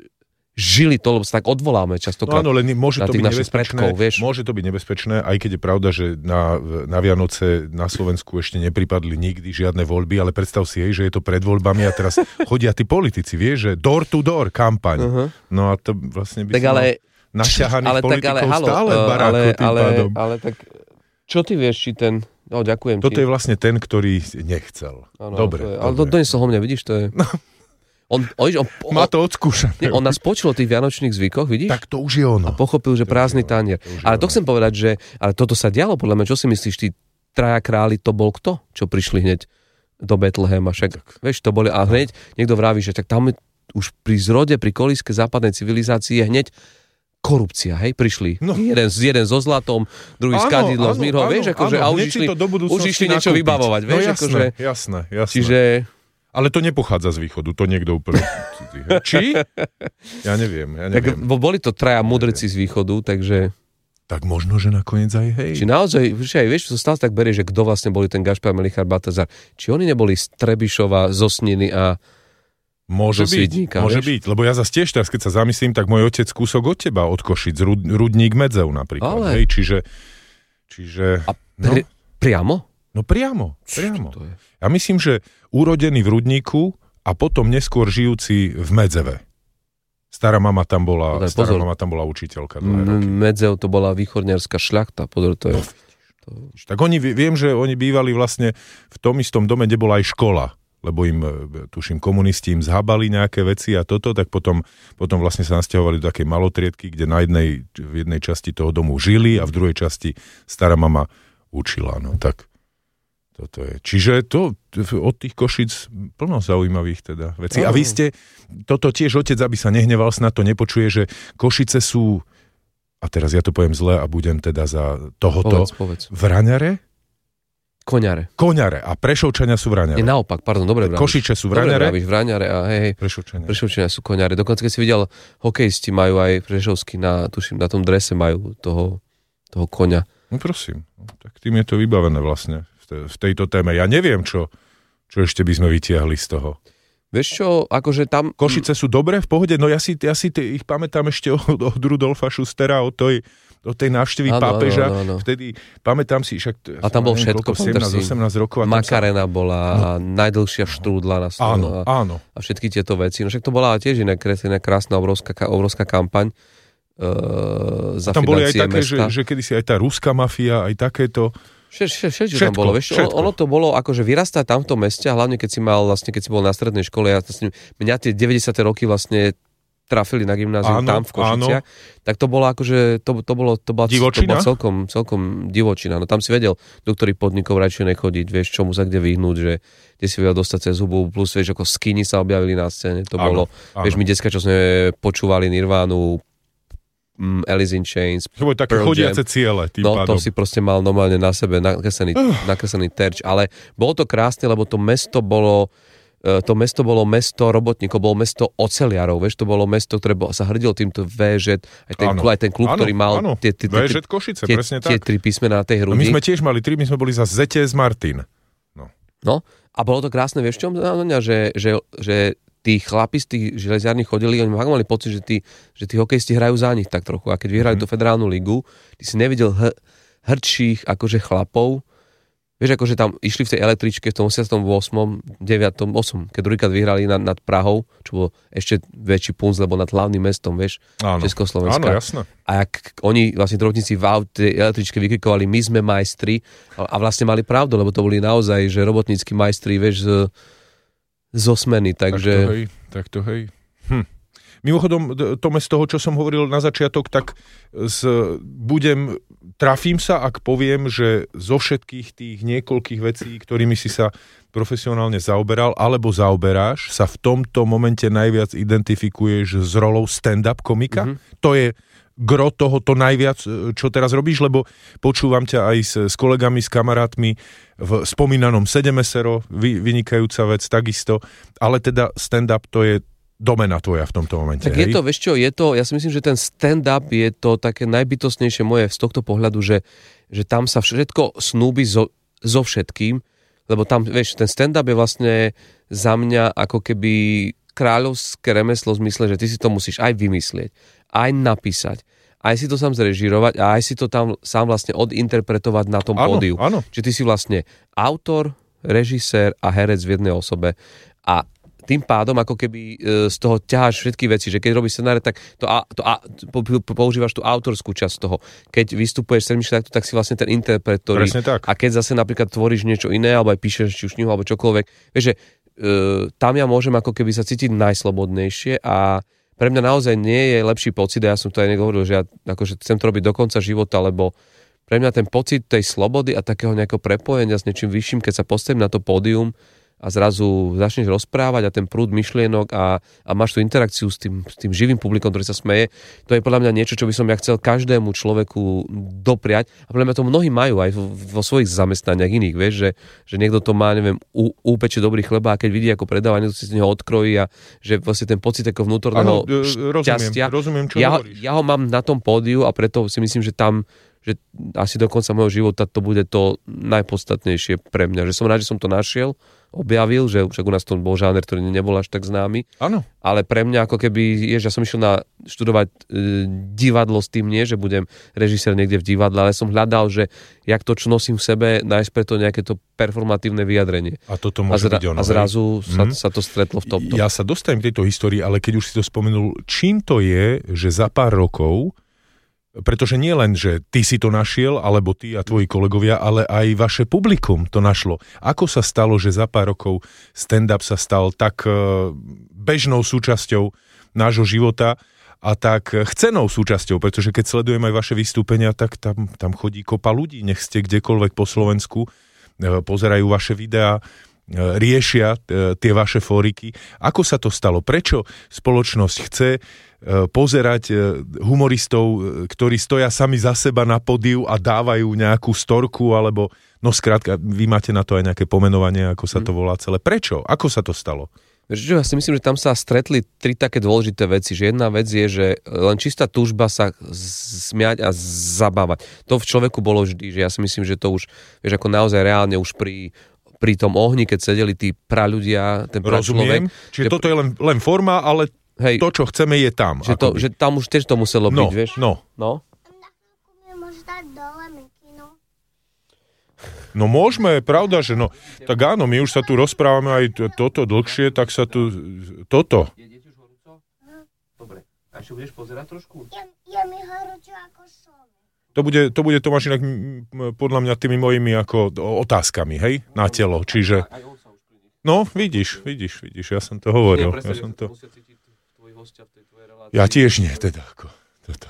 žili to, lebo sa tak odvoláme častokrát. No áno, len môže to byť nebezpečné. Predkov, môže to byť nebezpečné, aj keď je pravda, že na, na Vianoce na Slovensku ešte nepripadli nikdy žiadne voľby, ale predstav si jej, že je to pred voľbami a teraz chodia tí politici, vieš, že door to door kampaň. Uh-huh. No a to vlastne by tak ale, našťahaných ale, politikov tak, ale, halo, stále v baráku ale, tým ale, pádom. Ale tak, čo ty vieš, či ten... No, ďakujem Toto ti. je vlastne ten, ktorý nechcel. Ano, dobre. Je, ale to doniesol ho mňa, vidíš, to je... No. On, on, on, on, Má to odskúšané. On nás počul o tých vianočných zvykoch, vidíš? Tak to už je ono. A pochopil, že prázdny tanier. Ale to chcem povedať, že ale toto sa dialo, podľa mňa, čo si myslíš, tí traja králi, to bol kto? Čo prišli hneď do Betlehema, však, tak. Vieš, to boli, a hneď niekto vraví, že tak tam už pri zrode, pri kolíske západnej civilizácii je hneď korupcia, hej, prišli. No. Jeden, jeden so zlatom, druhý áno, s kadidlom, s mírhou, vieš, akože, a už išli, už išli niečo nakúpiť. Vybavovať, vieš, no, jasné, akože. Jasné, jasné. Čiže... Ale to nepochádza z východu, to niekto úplne... Či? Ja neviem, ja neviem. Tak boli to traja mudrci z východu, takže... Tak možno, že nakoniec aj hej. Či naozaj, vieš, čo stále tak berie, že kto vlastne boli ten Gašpar, Melichar, Baltazar. Či oni neboli z Trebišova, zo Sniny a Môže byť, môže vieš? byť, lebo ja zase tiež teraz, keď sa zamyslím, tak môj otec kúsok od teba, od Košic, rud, Rudník Medzev napríklad. Ale... Hej, čiže... čiže a pri, no, priamo? No priamo, priamo. Ja myslím, že urodený v Rudníku a potom neskôr žijúci v Medzeve. Stará mama tam bola, no, stará mama tam bola učiteľka. M- Medzev to bola východňarská šľachta, pozor, to je... No, to... Tak oni, viem, že oni bývali vlastne v tom istom dome, kde bola aj škola, lebo im, tuším, komunisti im zhábali nejaké veci a toto, tak potom, potom vlastne sa nasťahovali do takej malotriedky, kde na jednej, v jednej časti toho domu žili a v druhej časti stará mama učila, no tak toto je. Čiže to od tých Košic plno zaujímavých teda vecí. A vy ste, toto tiež otec, aby sa nehneval, snad to nepočuje, že Košice sú, a teraz ja to poviem zle a budem teda za tohoto, povedz, povedz. Vraňare? Koňare. Koňare a Prešovčania sú Vraňare. Nie, naopak, pardon, dobre vravíš. Košiče sú Vraňare. Dobre vravíš, Vraňare a hej, hej. Prešovčania. Prešovčania sú Koňare. Dokonca, keď si videl, hokejisti majú aj prešovský, na, tuším, na tom drese majú toho, toho koňa. No prosím, tak tým je to vybavené vlastne v tejto téme. Ja neviem, čo, čo ešte by sme vytiahli z toho. Vieš čo, akože tam... Košice sú dobré, v pohode, no ja si, ja si t- ich pamätám ešte od, od Rudolfa Schustera, od tej, od tej návštevy ano, pápeža. Ano, ano. Vtedy, pamätám si, však... A tam bol všetko, sedemnásť osemnásť rokov. Makarena sa... bola no. najdlhšia štrúdla na stole. Áno, a, áno. A všetky tieto veci. No však to bola tiež iná kreslená, krásna, obrovská, obrovská kampaň uh, za tam boli aj také, mesta. že, že kedysi aj tá ruská mafia, aj takéto... Všetko tam bolo, vieš, všetko. Ono to bolo akože vyrastať tam v tom meste, a hlavne keď si mal, vlastne keď si bol na strednej škole, ja vlastne, mňa tie deväťdesiate roky vlastne trafili na gymnáziu áno, tam v Košiciach, tak to bolo akože, to, to bolo, to bola, to bola celkom, celkom divočina, no tam si vedel, do ktorých podnikov radšej nechodiť, vieš, čomu sa kde vyhnúť, že kde si vedel dostať cez hubu, plus vieš, ako skiny sa objavili na scéne, to áno, bolo, áno. Vieš, my detská, čo sme počúvali Nirvánu, Alice in Chains, to boli také chodiace ciele tým no, pádom. To si proste mal normálne na sebe nakreslený, uh. nakreslený terč, ale bolo to krásne, lebo to mesto bolo to mesto bolo mesto robotníkov, bolo mesto oceliarov, vieš, to bolo mesto, ktoré sa hrdilo týmto vé žet, aj ten, aj ten klub, áno, ktorý mal áno. tie, tie, vé žet Košice, tie, presne tie, tie tak. tri písmená na tej hrudi. No my sme tiež mali tri, my sme boli za zet té es Martin. No. no, a bolo to krásne, vieš čo, že, že, že tí chlapi z tých železiarní chodili, oni mali pocit, že tí, že tí hokejisti hrajú za nich tak trochu. A keď vyhrali mm. tú federálnu ligu, ty si nevidel h- hrdších akože chlapov. Vieš, akože tam išli v tej električke v tom osemdesiatom ôsmom, deviatom, ôsmom, keď druhýkrát vyhrali nad, nad Prahou, čo bolo ešte väčší punc, lebo nad hlavným mestom, vieš, áno. Československa. Áno, jasné. A jak oni, vlastne robotníci v aute električke vykrikovali, my sme majstri, a vlastne mali pravdu, lebo to boli naozaj, že robotnícky majstri, vieš, z zo smeny, takže... Tak to hej, tak to hej. Hm. Mimochodom, Tome, z toho, čo som hovoril na začiatok, tak z, budem, trafím sa, ak poviem, že zo všetkých tých niekoľkých vecí, ktorými si sa profesionálne zaoberal, alebo zaoberáš, sa v tomto momente najviac identifikuješ s rolou stand-up komika. Mm-hmm. To je gro toho, to najviac, čo teraz robíš, lebo počúvam ťa aj s, s kolegami, s kamarátmi v spomínanom sedemesero, vy, vynikajúca vec, takisto, ale teda stand-up to je domena tvoja v tomto momente. Tak hej? Je to, vieš čo, je to, ja si myslím, že ten stand-up je to také najbytostnejšie moje z tohto pohľadu, že, že tam sa všetko snúbi so, so všetkým, lebo tam, vieš, ten stand-up je vlastne za mňa ako keby kráľovské remeslo v zmysle, že ty si to musíš aj vymyslieť, aj napísať, aj si to sám zrežírovať a aj si to tam sám vlastne odinterpretovať na tom áno, pódiu. Áno. Čiže ty si vlastne autor, režisér a herec v jednej osobe a tým pádom ako keby z toho ťaháš všetky veci, že keď robíš scenáre, tak to, to, to používaš tú autorskú časť toho. Keď vystupuješ sedmičky takto, tak si vlastne ten interpret, ktorý... tak. A keď zase napríklad tvoríš niečo iné, alebo aj píšeš či už knihu, alebo čokoľvek, vieš, že uh, tam ja môžem ako keby sa cítiť najslobodnejšie a pre mňa naozaj nie je lepší pocit, a ja som to aj nehovoril, že ja akože chcem to robiť do konca života, lebo pre mňa ten pocit tej slobody a takého nejakého prepojenia s niečím vyšším, keď sa postavím na to pódium a zrazu začneš rozprávať a ten prúd myšlienok a, a máš tú interakciu s tým, s tým živým publikom, ktorý sa smeje, to je podľa mňa niečo, čo by som ja chcel každému človeku dopriať a podľa mňa to mnohí majú aj vo, vo svojich zamestnaniach iných, vieš, že, že niekto to má, neviem, ú, úpeče dobrý chleba a keď vidí, ako predáva, niekto si z neho odkrojí a že vlastne ten pocit ako vnútorného ano, šťastia. Rozumiem, čo ja, hovoríš. ja ho mám na tom pódiu a preto si myslím, že tam že asi do konca môjho života to bude to najpodstatnejšie pre mňa. Že som rád, že som to našiel, objavil, že však u nás to bol žáner, ktorý nebol až tak známy. Áno. Ale pre mňa ako keby, je, že ja som išiel na študovať e, divadlo s tým, nie, že budem režisér niekde v divadle, ale som hľadal, že jak to, čo nosím v sebe, nájsť preto nejaké to performatívne vyjadrenie. A toto môže a zra- byť ono. A zrazu sa, mm. sa to stretlo v tomto. Ja sa dostanem k tejto histórii, ale keď už si to spomenul, čím to je, že za pár rokov, pretože nie len, že ty si to našiel, alebo ty a tvoji kolegovia, ale aj vaše publikum to našlo. Ako sa stalo, že za pár rokov stand-up sa stal tak bežnou súčasťou nášho života a tak chcenou súčasťou, pretože keď sledujem aj vaše vystúpenia, tak tam, tam chodí kopa ľudí, nech ste kdekoľvek po Slovensku, pozerajú vaše videá, riešia tie vaše fóriky. Ako sa to stalo? Prečo spoločnosť chce pozerať humoristov, ktorí stoja sami za seba na pódiu a dávajú nejakú storku, alebo, no skrátka, vy máte na to aj nejaké pomenovanie, ako sa to volá celé. Prečo? Ako sa to stalo? Ja si myslím, že tam sa stretli tri také dôležité veci. Že jedna vec je, že len čistá túžba sa smiať a zabávať. To v človeku bolo vždy, že ja si myslím, že to už, vieš, ako naozaj reálne už pri pri tom ohni, keď sedeli tí praľudia, ten pračlovek. Rozumiem, čiže že, toto je len, len forma, ale hej, to, čo chceme, je tam. Že, to, že tam už tiež to muselo no, byť, vieš? No, no. No môžeme, pravda, že no. Tak áno, my už sa tu rozprávame aj toto dlhšie, tak sa tu, toto. Je dieťa už horúco? Dobre. A ešte budeš pozerať trošku? Je, je mi horúco ako som. To bude, to bude Tomáš inak podľa mňa tými mojimi ako otázkami, hej, na telo, čiže... No, vidíš, vidíš, vidíš, ja som to hovoril. Ja, som to... ja tiež nie, teda ako toto.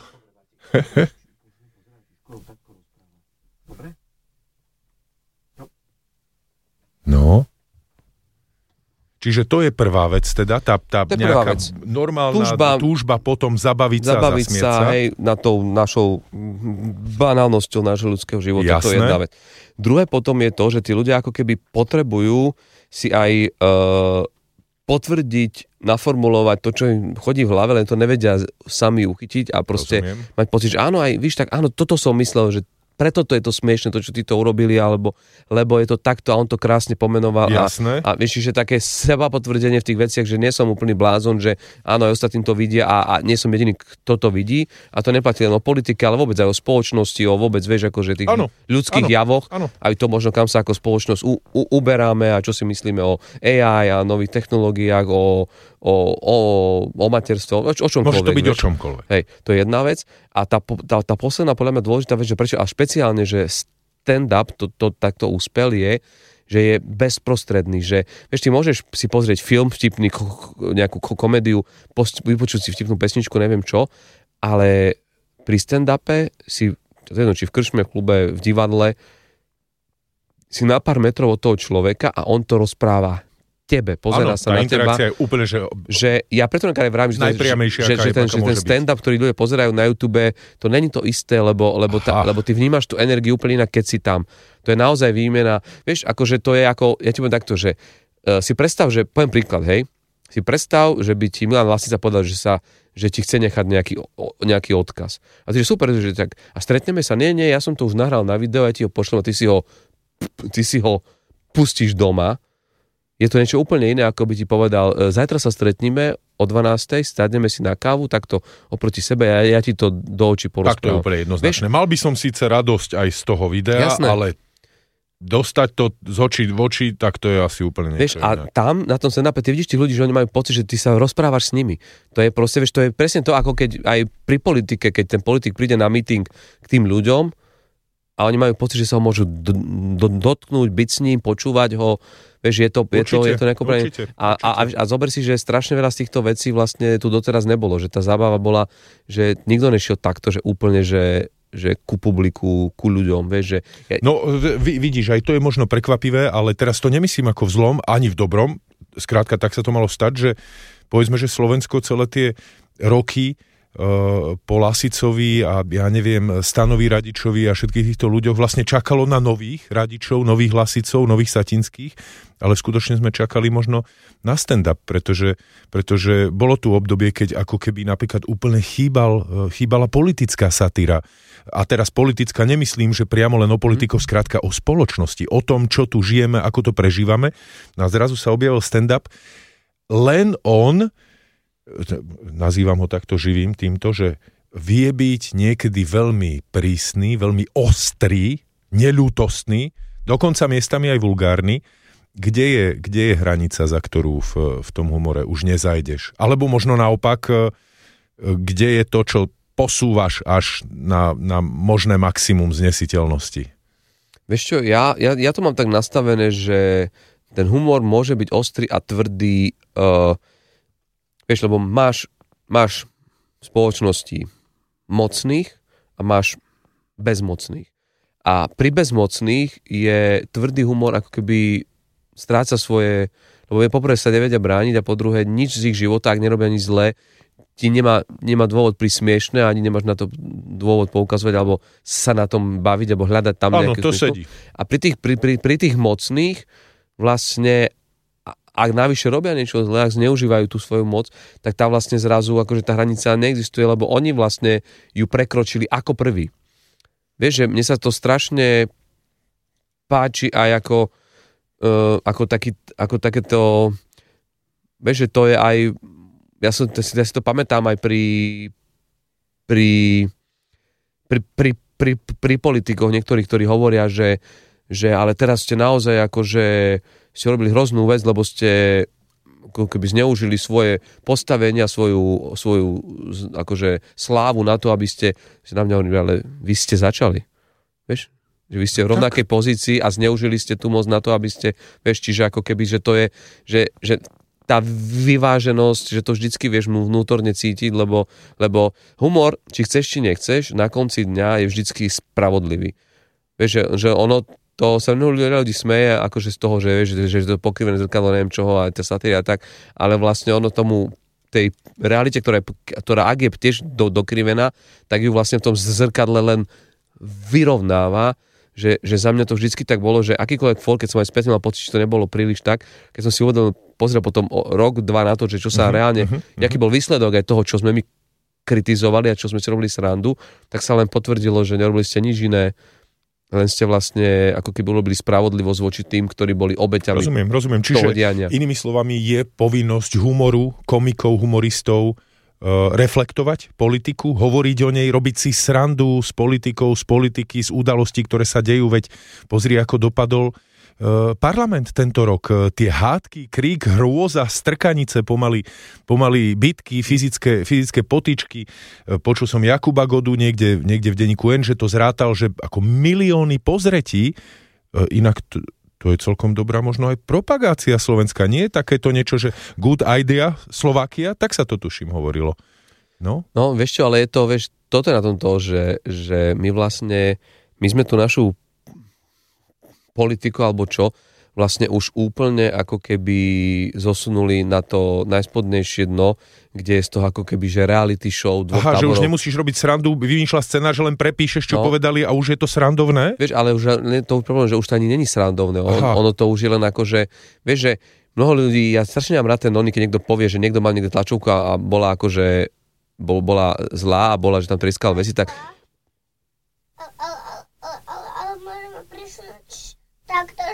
No. Čiže to je prvá vec, teda tá, tá nejaká vec. Normálna túžba, túžba potom zabaviť, zabaviť sa, zasmieť sa. Hej, na tou našou banálnosťou nášho ľudského života. Jasné. To je jedna vec. Druhé potom je to, že tí ľudia ako keby potrebujú si aj uh, potvrdiť, naformulovať to, čo im chodí v hlave, len to nevedia sami uchytiť a proste Rozumiem. Mať pocit, že áno, aj víš, tak áno, toto som myslel, že preto to je to smiešne, to, čo tí to urobili, alebo lebo je to takto a on to krásne pomenoval. Jasné. A, a vieš, že také seba potvrdenie v tých veciach, že nie som úplný blázon, že áno, aj ostatní to vidia a, a nie som jediný, kto to vidí. A to neplatí len o politike, ale vôbec aj o spoločnosti, o vôbec, vieš, akože tých ano. ľudských ano. javoch. Ano. Aj to možno, kam sa ako spoločnosť u, u, uberáme a čo si myslíme o á í a nových technológiách, o O, o, o materstvo, o, o čomkoľvek. Môže to byť vieš? o čomkoľvek. Hej, to je jedna vec. A tá, tá, tá posledná, podľa mňa dôležitá vec, že prečo, a špeciálne, že stand-up to, to takto úspel je, že je bezprostredný, že vieš, ty môžeš si pozrieť film vtipný, nejakú komédiu, vypočuť si vtipnú pesničku, neviem čo, ale pri stand-upe si, či v krčme, v klube, v divadle, si na pár metrov od toho človeka a on to rozpráva tebe, pozerá sa na teba. Je úplne, že... že ja preto nekade vravím, že, že, že ten, že ten stand-up, ktorý ľudia pozerajú na YouTube, to není to isté, lebo, lebo, ta, lebo ty vnímaš tú energiu úplne inak, keď si tam. To je naozaj výmena. Vieš, akože to je ako, ja ti poviem takto, že uh, si predstav, že, poviem príklad, hej, si predstav, že by ti Milan Lasica povedal, že sa, že ti chce nechať nejaký, o, nejaký odkaz. A ty, že super, že tak, a stretneme sa, nie, nie, ja som to už nahral na video, ja ti ho pošlem, a ty si ho, ty si ho pustíš doma. Je to niečo úplne iné, ako by ti povedal, zajtra sa stretníme o dvanástej, stádneme si na kávu, takto oproti sebe, ja, ja ti to do očí porozprávam. Tak to je úplne jednoznačné. Mal by som síce radosť aj z toho videa, jasné, ale dostať to z očí v oči, tak to je asi úplne niečo. Vieš, a tam, na tom stand-upe, ty vidíš tých ľudí, že oni majú pocit, že ty sa rozprávaš s nimi. To je proste, vieš, to je presne to, ako keď aj pri politike, keď ten politik príde na meeting k tým ľuďom a oni majú pocit, že sa ho môžu do, do, dotknúť, byť s ním, počúvať ho. Vieš, je to, je to, je to nejako pre... A, a, a zober si, že strašne veľa z týchto vecí vlastne tu doteraz nebolo, že tá zábava bola, že nikto nešiel takto, že úplne, že, že ku publiku, ku ľuďom, vieš, že... No, v, vidíš, aj to je možno prekvapivé, ale teraz to nemyslím ako v zlom, ani v dobrom, skrátka tak sa to malo stať, že povedzme, že Slovensko celé tie roky po Lasicovi a ja neviem, Stanovi Radičovi a všetkých týchto ľuďoch vlastne čakalo na nových Radičov, nových Lasicov, nových Satinských, ale skutočne sme čakali možno na stand-up, pretože, pretože bolo tu obdobie, keď ako keby napríklad úplne chýbal, chýbala politická satíra. A teraz politická nemyslím, že priamo len o politikov, skrátka o spoločnosti, o tom, čo tu žijeme, ako to prežívame. A zrazu sa objavil stand-up, len on, nazývam ho takto živým týmto, že vie byť niekedy veľmi prísny, veľmi ostrý, neľútostný, dokonca miestami aj vulgárny, kde je, kde je hranica, za ktorú v, v tom humore už nezajdeš. Alebo možno naopak, kde je to, čo posúvaš až na, na možné maximum znesiteľnosti. Vieš čo, ja, ja, ja to mám tak nastavené, že ten humor môže byť ostrý a tvrdý. Uh, vieš, lebo máš, máš spoločnosti mocných a máš bezmocných. A pri bezmocných je tvrdý humor ako keby stráca svoje, lebo je poprvé sa nevedia brániť a po druhé nič z ich života, ak nerobia nič zlé, ti nemá, nemá dôvod prísť smiešné, ani nemáš na to dôvod poukazovať, alebo sa na tom baviť, alebo hľadať tam nejaké... Áno, to sedí. A pri tých, pri, pri, pri tých mocných vlastne, ak navyše robia niečo zlé, ak zneužívajú tú svoju moc, tak tá vlastne zrazu, akože tá hranica neexistuje, lebo oni vlastne ju prekročili ako prvý. Vieš, že mne sa to strašne páči aj ako, uh, ako, taký, ako takéto, vieš, že to je aj, ja, som, ja si to pamätám aj pri pri, pri, pri, pri, pri politikoch niektorých, ktorí hovoria, že, že ale teraz ste naozaj akože ste robili hroznú vec, lebo ste keby zneužili svoje postavenia, svoju, svoju akože slávu na to, aby ste, ste na mňa hovorili, ale vy ste začali. Vieš? Že vy ste v rovnakej pozícii a zneužili ste tú moc na to, aby ste, vieš, čiže ako keby, že to je, že, že tá vyváženosť, že to vždycky vieš vnútorne cítiť, lebo, lebo humor, či chceš, či nechceš, na konci dňa je vždycky spravodlivý. Vieš, že, že ono to sa mnoho ľudí smeje akože z toho, že, že, že to pokrivené zrkadlo, neviem čoho, a tá satíra a tak, ale vlastne ono tomu, tej realite, ktorá, je, ktorá ak je tiež do, dokrivená, tak ju vlastne v tom zrkadle len vyrovnáva, že, že za mňa to vždycky tak bolo, že akýkoľvek folk, keď som aj späť mal pocit, že to nebolo príliš tak, keď som si uvedol, pozrel potom rok, dva na to, že čo sa uh-huh, reálne, uh-huh, aký bol výsledok aj toho, čo sme my kritizovali a čo sme si robili srandu, tak sa len potvrdilo, že nerobili ste nič iné, len ste vlastne ako keby urobili spravodlivosť voči tým, ktorí boli obeťami. Rozumiem, rozumiem. Čiže diania. Inými slovami je povinnosť humoru, komikov, humoristov uh, reflektovať politiku, hovoriť o nej, robiť si srandu s politikou, z politiky, z udalostí, ktoré sa dejú, veď pozri, ako dopadol uh, parlament tento rok. Uh, tie hádky, krík, hrôza, strkanice, pomaly, pomaly bitky, fyzické, fyzické potyčky. Uh, počul som Jakuba Godu niekde, niekde v denníku N, že to zrátal, že ako milióny pozretí, uh, inak t- to je celkom dobrá možno aj propagácia Slovenska. Nie je takéto niečo, že good idea Slovakia, tak sa to tuším hovorilo. No, no vieš čo, ale je to, vieš, toto je na tom to, že, že my vlastne, my sme tu našu politiku alebo čo, vlastne už úplne ako keby zosunuli na to najspodnejšie dno, kde je z toho ako keby, že reality show dvoch Aha, táborov. Že už nemusíš robiť srandu, vymýšľa scenár, že len prepíšeš, čo no. povedali a už je to srandovné? Vieš, ale už to je problém, že už to ani není srandovné. On, ono to už je len ako, že vieš, že mnoho ľudí, ja strašne mám rád ten nony, keď niekto povie, že niekto mal niekde tlačovku a bola ako, že bol, bola zlá a bola, že tam trieskal veci, tak ale môžeme prísť takto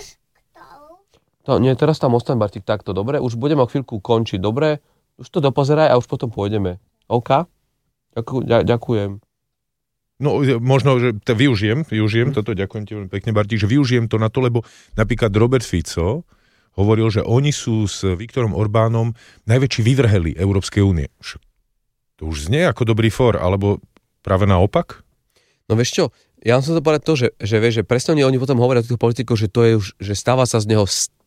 No, nie, teraz tam ostaň, Bartík, takto, dobre? Už budeme o chvíľku končiť, dobre? Už to dopozeraj a už potom pôjdeme. OK? Ďakujem. ďakujem. No, možno, že to využijem, využijem hm. toto, ďakujem ti veľmi pekne, Bartík, že využijem to na to, lebo napríklad Robert Fico hovoril, že oni sú s Viktorom Orbánom najväčší vyvrheli Európskej únie. To už znie ako dobrý for, alebo práve naopak? No vieš čo, ja som to povedať to, že, že, vieš, že presne oni potom hovoria o tých politikov, že to je už, že stáva sa z neho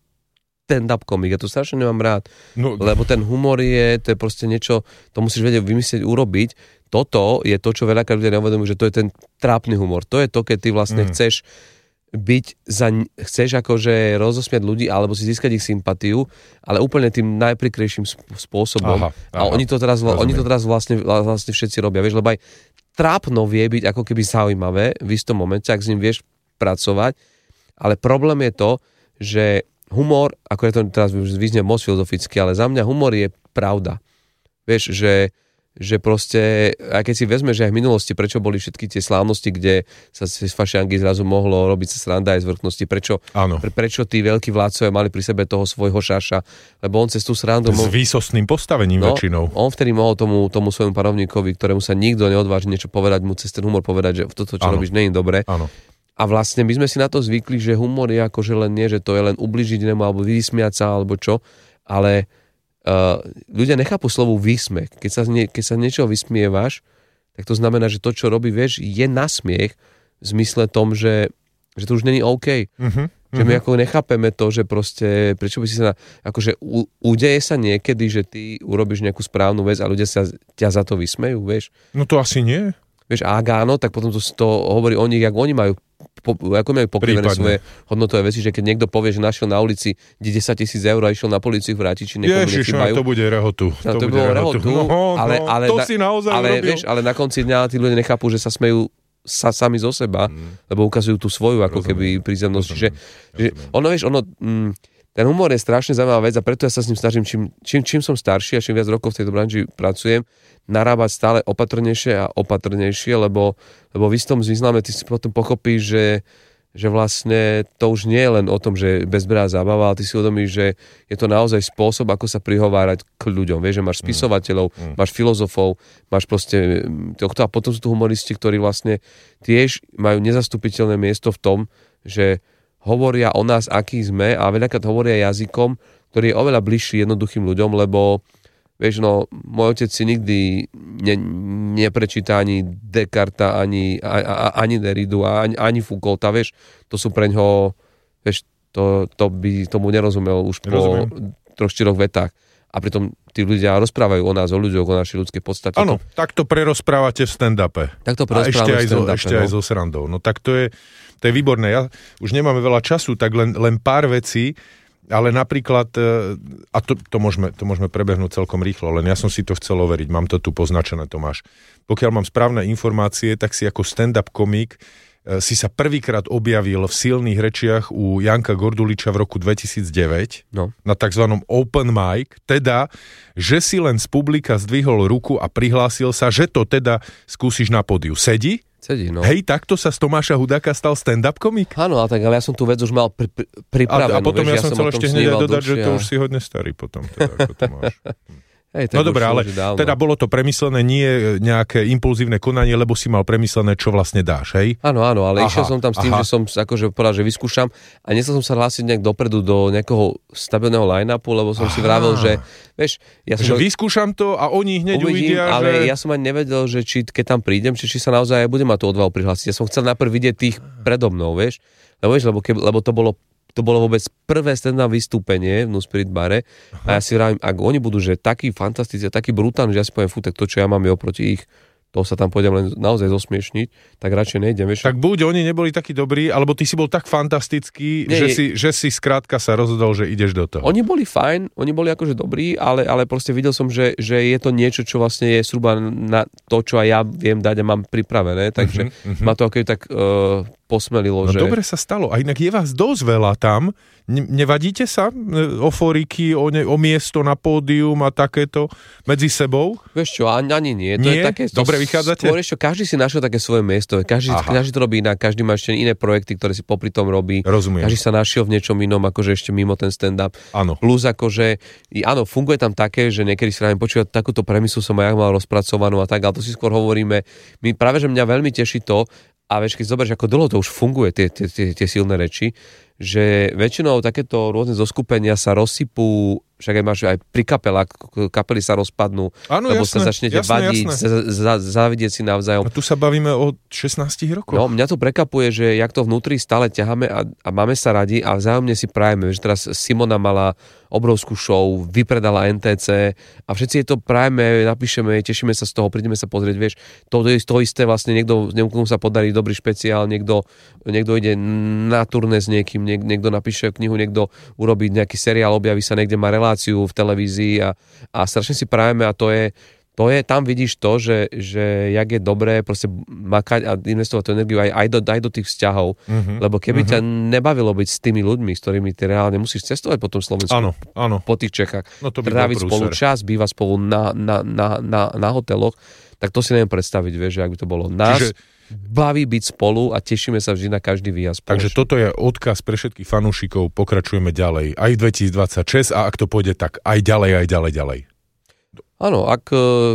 stand-up komik. Ja to strašne nemám rád, no, lebo ten humor je, to je proste niečo, to musíš vedieť vymyslieť, urobiť. Toto je to, čo veľakrát ľudia neuvedomujú, že to je ten trápny humor. To je to, keď ty vlastne mm. chceš byť za, chceš akože rozosmiať ľudí, alebo si získať ich sympatiu, ale úplne tým najprikrejším spôsobom. Aha, aha, a oni to teraz, oni to teraz vlastne, vlastne všetci robia. Vieš, lebo aj trápno vie byť ako keby zaujímavé v istom momente, ak s ním vieš pracovať, ale problém je to, že humor, ako je to teraz vyznie moc filozoficky, ale za mňa humor je pravda. Vieš, že, že proste, aj keď si vezme, že aj v minulosti, prečo boli všetky tie slávnosti, kde sa z fašiangy zrazu mohlo robiť sa sranda aj z vrchnosti, prečo, pre, prečo tí veľkí vládcovia mali pri sebe toho svojho šaša, lebo on cez tú srandu... S výsostným postavením no, väčšinou. On vtedy mohol tomu, tomu svojmu panovníkovi, ktorému sa nikto neodváži niečo povedať, mu cez ten humor povedať, že toto, čo ano. robíš, nie je dobré. Áno. A vlastne my sme si na to zvykli, že humor je akože len nie, že to je len ubližiť inému alebo vysmiať sa alebo čo, ale uh, ľudia nechápu slovu výsmech. Keď sa, nie, keď sa niečo vysmievaš, tak to znamená, že to, čo robí, vieš, je nasmiech v zmysle tom, že, že to už není OK. Uh-huh, uh-huh. Že my ako nechápeme to, že proste, prečo by si sa, akože u, udeje sa niekedy, že ty urobíš nejakú správnu vec a ľudia sa ťa za to vysmejú, vieš? No to asi nie. Vieš, a ak áno, tak potom to, to hovorí o nich, jak oni majú po, ako majú pokrivené svoje hodnotové veci, že keď niekto povie, že našiel na ulici desať tisíc eur a išiel na políciu vrátiť, či niekomu nechybajú. Ježiš, to bude rehotu. No, to, to bude rehotu, no, ale, no, ale, to si naozaj ale, robil. Vieš, ale na konci dňa tí ľudia nechápu, že sa smejú sa sami zo seba, mm. lebo ukazujú tú svoju ako rozumiem, keby prízemnosť. Že, že ono, vieš, ono... Mm, ten humor je strašne zaujímavá vec a preto ja sa s ním snažím, čím, čím, čím som starší a čím viac rokov v tejto branži pracujem, narábať stále opatrnejšie a opatrnejšie, lebo, lebo v istom význame ty si potom pochopíš, že, že vlastne to už nie je len o tom, že bezbrá zábava, ale ty si uvedomíš, že je to naozaj spôsob, ako sa prihovárať k ľuďom. Vieš, že máš spisovateľov, mm. máš filozofov, máš proste tohto a potom sú tu humoristi, ktorí vlastne tiež majú nezastupiteľné miesto v tom, že hovoria o nás, aký sme a veľakrát hovoria jazykom, ktorý je oveľa bližší jednoduchým ľuďom, lebo vieš, no, môj otec si nikdy ne, neprečíta ani Descartes, ani, a, a, ani Derridu, ani, ani Foucaulta, vieš, to sú preňho, vieš, to, to by tomu nerozumel už po troch, štyroch vetách. A pritom tí ľudia rozprávajú o nás, o ľuďoch, o našej ľudskej podstate. Áno, tak to prerozprávate v stand-upe. Tak to prerozprávame v stand-upe. A ešte aj so srandou. No tak to je, to je výborné. Ja, už nemáme veľa času, tak len, len pár vecí, ale napríklad, a to, to, môžeme, to môžeme prebehnúť celkom rýchlo, len ja som si to chcel overiť, mám to tu poznačené, Tomáš. Pokiaľ mám správne informácie, tak si ako stand-up komik si sa prvýkrát objavil v silných rečiach u Janka Gorduliča v roku dvetisícdeväť no. na takzvanom open mic, teda, že si len z publika zdvihol ruku a prihlásil sa, že to teda skúsiš na pódiu. Sedí? Sedí, no. Hej, takto sa z Tomáša Hudáka stal stand-up komik? Áno, ale tak, ale ja som tú vec už mal pri, pri, pripravenú. A, a potom vieš, ja som ja chcel ešte hneď dodať, že to a... už si hodne starý potom. Teda, ako to máš. Hej, no dobré, ale teda bolo to premyslené, nie nejaké impulzívne konanie, lebo si mal premyslené, čo vlastne dáš, hej? Áno, áno, ale aha, išiel som tam s tým, aha. že som akože povedal, že vyskúšam a nechcel som sa hlásiť nejak dopredu do nejakého stabilného line-upu, lebo som aha. si vravel, že vieš, ja som... Že vyskúšam to a oni hneď uvidím, uvidia, ale že... ja som ani nevedel, že či keď tam prídem, či, či sa naozaj budem mať tú odvahu prihlásiť. Ja som chcel najprv vidieť tých predo mnou, vieš? Lebo, vieš, lebo, keby, lebo to bolo to bolo vôbec prvé stand-up vystúpenie v No Spirit bare a ja si vravím, ak oni budú, že takí fantastici, takí brutálni, že ja si poviem, fú, tak to, čo ja mám je oproti ich, to sa tam pôjdem len naozaj zosmiešniť, tak radšej nejdem. Vieš? Tak buď oni neboli takí dobrí, alebo ty si bol tak fantastický, Nie, že, si, že si skrátka sa rozhodol, že ideš do toho. Oni boli fajn, oni boli akože dobrí, ale, ale proste videl som, že, že je to niečo, čo vlastne je zhruba na to, čo aj ja viem dať a mám pripravené, takže uh-huh, uh-huh. ma to akože tak uh, posmelilo. No že... dobre sa stalo. A inak je vás dosť veľa tam. Ne- nevadíte sa o foriky, o, ne- o miesto na pódium a takéto medzi sebou? Vieš čo, ani, ani nie. To nie? Je také, dobre vychádzate? Skôr ešte, každý si našiel také svoje miesto. Každý, každý to robí inak, každý má ešte iné projekty, ktoré si popri tom robí. Rozumiem. Každý sa našiel v niečom inom, akože ešte mimo ten stand-up. Áno. Plus akože, áno, funguje tam také, že niekedy si rájem počúvať, takúto premisu som aj ja mal rozpracovanú a tak, ale to si skôr hovoríme. My práve, že mňa veľmi teší to, a vieš, keď zoberieš, ako dlho to už funguje, tie, tie, tie, tie silné reči, že väčšinou takéto rôzne zoskupenia sa rozsypú, však aj máš aj pri kapelách, kapely sa rozpadnú, áno, lebo jasné, sa začnete jasné, vadiť, jasné. za, za, závidieť si navzájom. A tu sa bavíme o šestnástich rokoch. No, mňa to prekapuje, že jak to vnútri stále ťaháme a, a máme sa radi a vzájomne si prajeme. Vieš, teraz Simona mala obrovskú show, vypredala en té cé a všetci je to prajeme, napíšeme, tešíme sa z toho, prídeme sa pozrieť, vieš, to, to isté vlastne niekto, niekomu sa podarí dobrý špeciál, niekto, niekto ide na turné s niekým, niek, niekto napíše knihu, niekto urobí nejaký seriál, objaví sa niekde, má reláciu v televízii a, a strašne si prajeme a to je To je, tam vidíš to, že, že jak je dobré proste makať a investovať tú energiu aj, aj, do, aj do tých vzťahov. Mm-hmm. Lebo keby mm-hmm. ťa nebavilo byť s tými ľuďmi, s ktorými ty reálne musíš cestovať po tom Slovensku, áno, áno. po tých Čechách, no tráviť spolu čas, bývať spolu na, na, na, na, na hoteloch, tak to si neviem predstaviť, vieš, že ak by to bolo. Nás Čiže... baví byť spolu a tešíme sa vždy na každý výjazd. Takže toto je odkaz pre všetkých fanúšikov, pokračujeme ďalej. Aj v dvetisícdvadsaťšesť a ak to pôjde, tak aj ďalej, aj ďalej, ďalej. Áno, ak,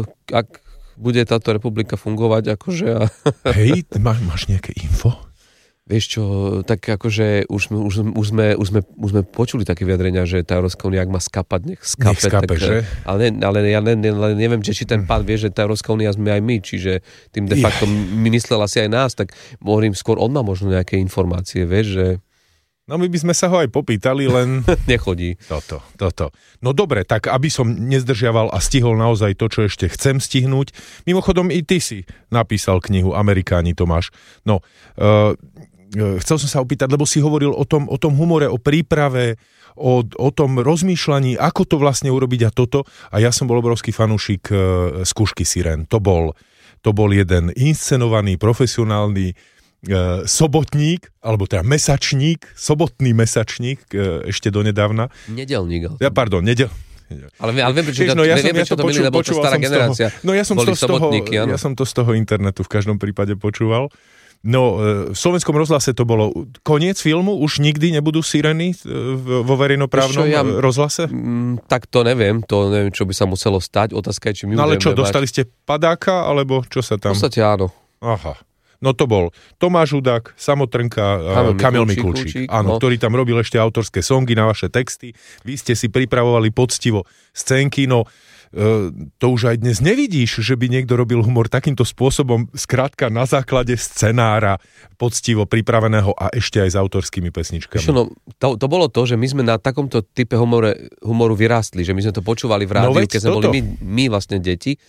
ak bude táto republika fungovať, akože... Hej, má, máš nejaké info? Vieš čo, tak akože už, už, už, sme, už, sme, už sme počuli také vyjadrenia, že tá Európska únia, ak má skapať, nech skape. Nech skape, tak, že? Ale, ale ja ne, ne, neviem, či ten pán vie, že tá Európska únia sme aj my, čiže tým de facto my myslela si aj nás, tak hovorím, skôr on má možno nejaké informácie, vieš, že... No my by sme sa ho aj popýtali, len... Nechodí. Toto, toto. No dobre, tak aby som nezdržiaval a stihol naozaj to, čo ešte chcem stihnúť. Mimochodom i ty si napísal knihu Amerikáni, Tomáš. No, uh, chcel som sa opýtať, lebo si hovoril o tom, o tom humore, o príprave, o, o tom rozmýšľaní, ako to vlastne urobiť a toto. A ja som bol obrovský fanúšik uh, Skúšky Sirén. To bol, to bol jeden inscenovaný, profesionálny Uh, sobotník, alebo teda mesačník, sobotný mesačník uh, ešte donedávna. Nedelník. Ja, pardon, nedel... Ale, ale viem, prečo, no, ja viem, som, prečo ja to, to milí, lebo to stará generácia. No ja som, to z toho, ja som to z toho internetu v každom prípade počúval. No, v slovenskom rozhlase to bolo koniec filmu, už nikdy nebudú sirény vo verejnoprávnom ja, rozhlase? M, tak to neviem, to neviem, čo by sa muselo stať. Otázka je, či my no, ale čo, mať... dostali ste padáka, alebo čo sa tam... V podstate áno. Aha. No to bol Tomáš Hudák, Samotrnka, Kamil, Kamil Mikulčík, áno, no. ktorý tam robil ešte autorské songy na vaše texty. Vy ste si pripravovali poctivo scénky, no e, to už aj dnes nevidíš, že by niekto robil humor takýmto spôsobom, skrátka na základe scenára poctivo pripraveného a ešte aj s autorskými pesničkami. Čo, no, to, to bolo to, že my sme na takomto type humore, humoru vyrástli, že my sme to počúvali v rádiu, no keď sme toto. boli my, my vlastne deti.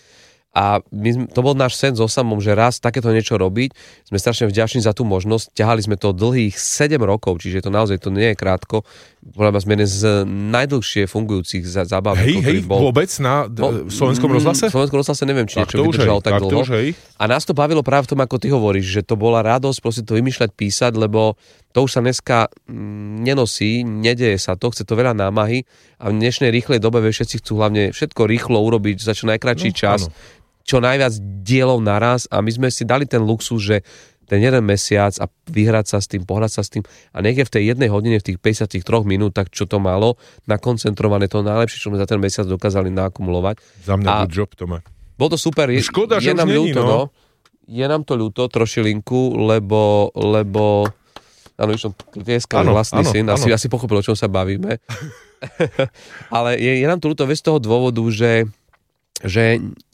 A my, to bol náš sen so samom, že raz takéto niečo robiť. Sme strašne vďační za tú možnosť. Ťahali sme to dlhých sedem rokov, čiže to naozaj to nie je krátko. Podľa mňa sme jeden z najdlhšie fungujúcich zábavníkov, Hej, hej, bol... vôbec na d- v slovenskom rozhlase? V slovenskom rozhlase neviem, či niečo vydržalo tak, tak dlho. A nás to bavilo práve v tom, ako ty hovoríš, že to bola radosť proste to vymýšľať, písať, lebo to už sa dneska nenosí, nedeje sa to, chce to veľa námahy a v dnešnej rýchlej dobe všetci chcú hlavne všetko rýchlo urobiť za čo najkratší no, čas, áno. čo najviac dielov naraz a my sme si dali ten luxus, že ten jeden mesiac a vyhrať sa s tým, pohrať sa s tým a nech je v tej jednej hodine, v tých päťdesiattri minútach, čo to malo, nakoncentrované to najlepšie, čo sme za ten mesiac dokázali naakumulovať. Za mňa good job, Tome. Bol to super. Je, Škoda, je že nám už není, ľúto, no. no. Je nám to ľúto, trošilinku, lebo, lebo áno, už som tlieskal vlastný áno, syn, áno. Asi, asi pochopil, o čom sa bavíme. Ale je, je nám to ľúto z toho dôvodu, že, že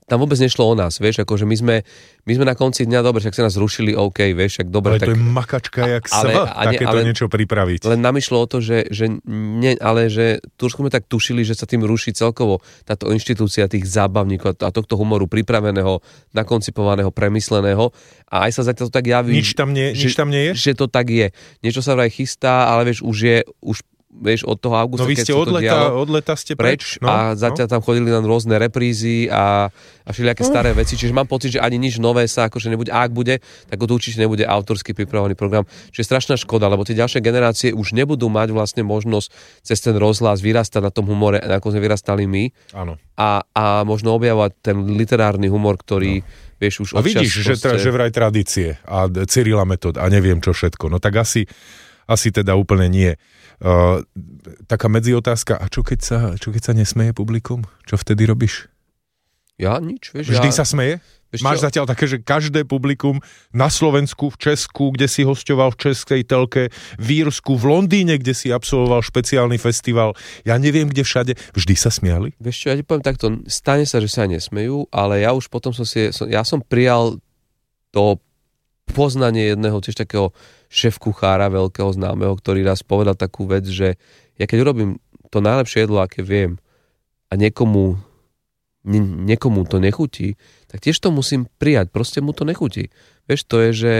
tam vôbec nešlo o nás, vieš, akože my sme, my sme na konci dňa, dobre, však sa nás zrušili, OK, vieš, však dobre. Ale tak, to je makačka, jak ale, sva, takéto ale, niečo pripraviť. Len nám išlo o to, že, že ne, ale že tu sme tak tušili, že sa tým ruší celkovo táto inštitúcia tých zábavníkov a tohto humoru pripraveného, nakoncipovaného, premysleného a aj sa zatiaľ to tak javí. Nič tam nie, že, nič tam nie je? Že to tak je. Niečo sa vraj chystá, ale vieš, už je, už vieš, od toho augusta, no vy keď ste sa od to leta, dialo, od leta ste preč. preč no, a zatiaľ no. tam chodili len rôzne reprízy a, a všelijaké mm. staré veci, čiže mám pocit, že ani nič nové sa akože nebude, a ak bude, tak to určite nebude autorský pripravený program, čiže strašná škoda, lebo tie ďalšie generácie už nebudú mať vlastne možnosť cez ten rozhlas vyrastať na tom humore, ako sme vyrastali my. Áno. A, a možno objavovať ten literárny humor, ktorý no. vieš už občas... A vidíš, proste... že, tra, že vraj tradície a Cyrila metód a neviem čo všetko, no tak asi, asi teda úplne nie. Uh, taká medziotázka, a čo keď sa, čo keď sa nesmeje publikum? Čo vtedy robíš? Ja nič, vieš. Vždy ja... sa smeje? Vieš Máš čo? zatiaľ také, že každé publikum na Slovensku, v Česku, kde si hosťoval v českej telke, v Írsku, v Londýne, kde si absolvoval špeciálny festival, ja neviem kde všade, vždy sa smiali? Vieš čo, ja ti poviem takto, stane sa, že sa nesmejú, ale ja už potom som si, som, ja som prijal to poznanie jedného tiež takého šéf-kuchára veľkého známeho, ktorý raz povedal takú vec, že ja keď urobím to najlepšie jedlo, aké viem a niekomu nie, niekomu to nechutí, tak tiež to musím prijať, proste mu to nechutí. Vieš, to je, že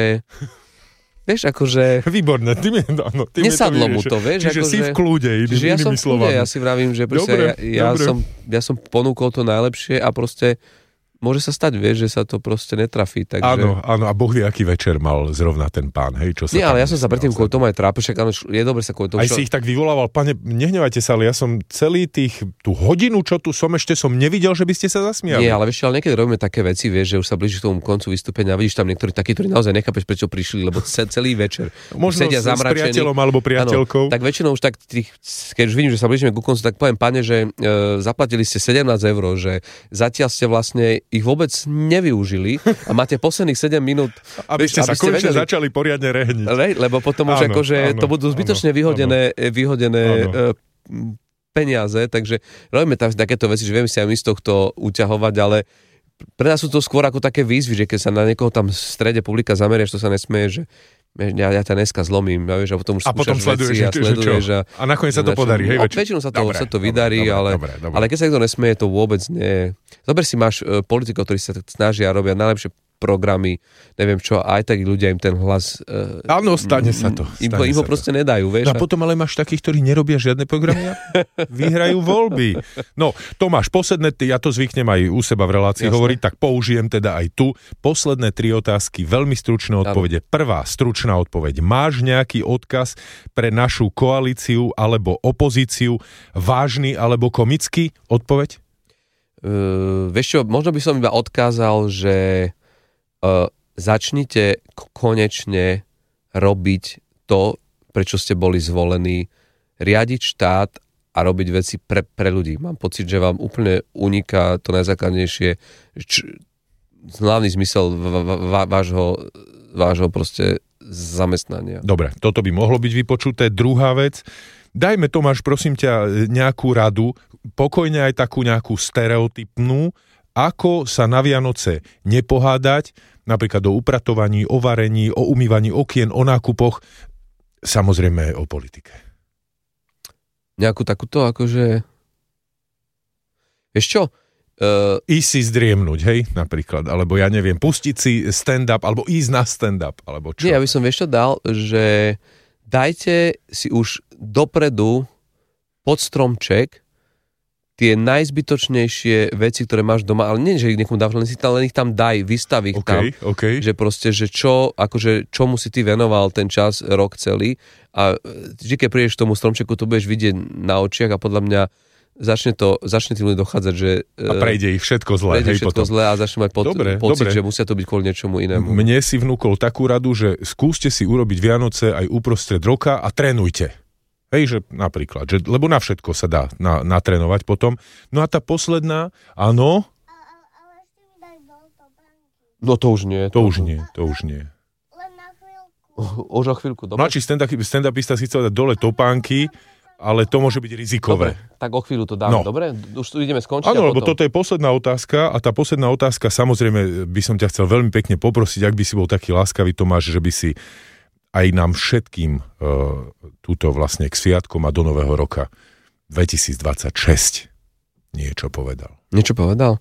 vieš, akože... Výborné, ty mi, no, ty nesadlo mi mu to, vieš. Čiže ako, si že, v kľude, inými ja som v kľude, slovami. ja si vravím, že proste dobre, ja, ja, dobre. som, ja som ponúkol to najlepšie a proste môže sa stať, vieš, že sa to proste netrafí. Takže... Áno, áno, a Boh vie, aký večer mal zrovna ten pán, hej, čo sa... Nie, ale ja som sa predtým kvôli tomu aj trápil, však áno, je dobre sa kvôli tomu... Aj si ich tak vyvolával, pane, nehnevajte sa, ale ja som celý tých, tú hodinu, čo tu som, ešte som nevidel, že by ste sa zasmiali. Nie, ale vieš, ale niekedy robíme také veci, vieš, že už sa blíži k tomu koncu vystúpenia a vidíš tam niektorí takí, ktorí naozaj nechápeš, prečo prišli, lebo celý večer možno sedia s, s priateľom alebo priateľkou. Áno, tak väčšinou už tak, tých, keď už vidím, že sa blížime ku koncu, tak poviem, pane, že e, zaplatili ste sedemnásť eur, že zatiaľ ste vlastne ich vôbec nevyužili a máte posledných sedem minút, aby ste sa konečne začali poriadne rehniť. Le, lebo potom už áno, akože áno, to budú zbytočne áno, vyhodené, áno. vyhodené áno. peniaze, takže robíme tam takéto veci, že vieme si aj my z tohto uťahovať, ale pre nás sú to skôr ako také výzvy, že keď sa na niekoho tam v strede publika zamerieš, to sa nesmeje, že ja, ja ťa dneska zlomím, ja, vieš, a potom už a potom sleduješ, veci a sleduješ. A, a nakoniec sa to podarí, hej, no, väčšinou sa to, dobre, sa to vydarí, dobre, ale, dobre, dobre. ale keď sa niekto nesmeje, to vôbec nie. Zober si, máš uh, politikov, ktorí sa snažia a robia najlepšie programy, neviem čo, aj tak ľudia im ten hlas... Uh, Áno, stane sa to. Im, im ho proste to. nedajú, vieš. No a potom ale máš takých, ktorí nerobia žiadne programy a vyhrajú voľby. No, Tomáš, posledné, ja to zvyknem aj u seba v relácii Jasne. hovoriť, tak použijem teda aj tu. Posledné tri otázky, veľmi stručné odpovede. Ano. Prvá stručná odpoveď. Máš nejaký odkaz pre našu koalíciu alebo opozíciu, vážny alebo komický? Odpoveď? Uh, vieš čo, možno by som iba odkázal, že Uh, začnite konečne robiť to, prečo ste boli zvolení, riadiť štát a robiť veci pre, pre ľudí. Mám pocit, že vám úplne uniká to najzákladnejšie, č- hlavný zmysel v- v- v- vášho, vášho proste zamestnania. Dobre, toto by mohlo byť vypočuté. Druhá vec, dajme, Tomáš, prosím ťa, nejakú radu, pokojne aj takú nejakú stereotypnú, ako sa na Vianoce nepohádať, napríklad o upratovaní, o varení, o umývaní okien, o nákupoch, samozrejme o politike. Nejakú takúto, akože... Vieš čo? Uh... Ísť si zdriemnúť, hej, napríklad, alebo ja neviem, pustiť si stand-up, alebo ísť na stand-up, alebo čo? Nie, ja by som, vieš čo dal, že dajte si už dopredu pod stromček tie najzbytočnejšie veci, ktoré máš doma, ale nie, že ich niekomu dáš, len si tam, len ich tam daj, vystav ich okay, tam, okay. že proste, že čo, akože, čomu si ty venoval ten čas, rok celý a vždy, keď prídeš k tomu stromčeku, to budeš vidieť na očiach a podľa mňa začne to, začne tým ľuďom dochádzať, že... A prejde ich všetko zle. Prejde hej, všetko potom. zle a začne mať pod, dobre, pocit, dobre. že musia to byť kvôli niečomu inému. Mne si vnúkol takú radu, že skúste si urobiť Vianoce aj uprostred roka a trénujte. Hej, že napríklad, že, lebo na všetko sa dá na, natrénovať potom. No a tá posledná, áno. Ale ešte mi daj dol topánky. No to už nie. To, to už nie, to už nie. Len na chvíľku. Už o chvíľku, dobre. Mladší stand-upista si chcel dať dole topánky ale to môže byť rizikové. Dobre, tak o chvíľu to dáme, no. Dobre? Už tu ideme skončiť. Áno, lebo potom... toto je posledná otázka a tá posledná otázka, samozrejme by som ťa chcel veľmi pekne poprosiť, ak by si bol taký láskavý, Tomáš, že by si aj nám všetkým uh, túto vlastne k sviatkom a do nového roka dvetisícdvadsaťšesť niečo povedal. Niečo povedal?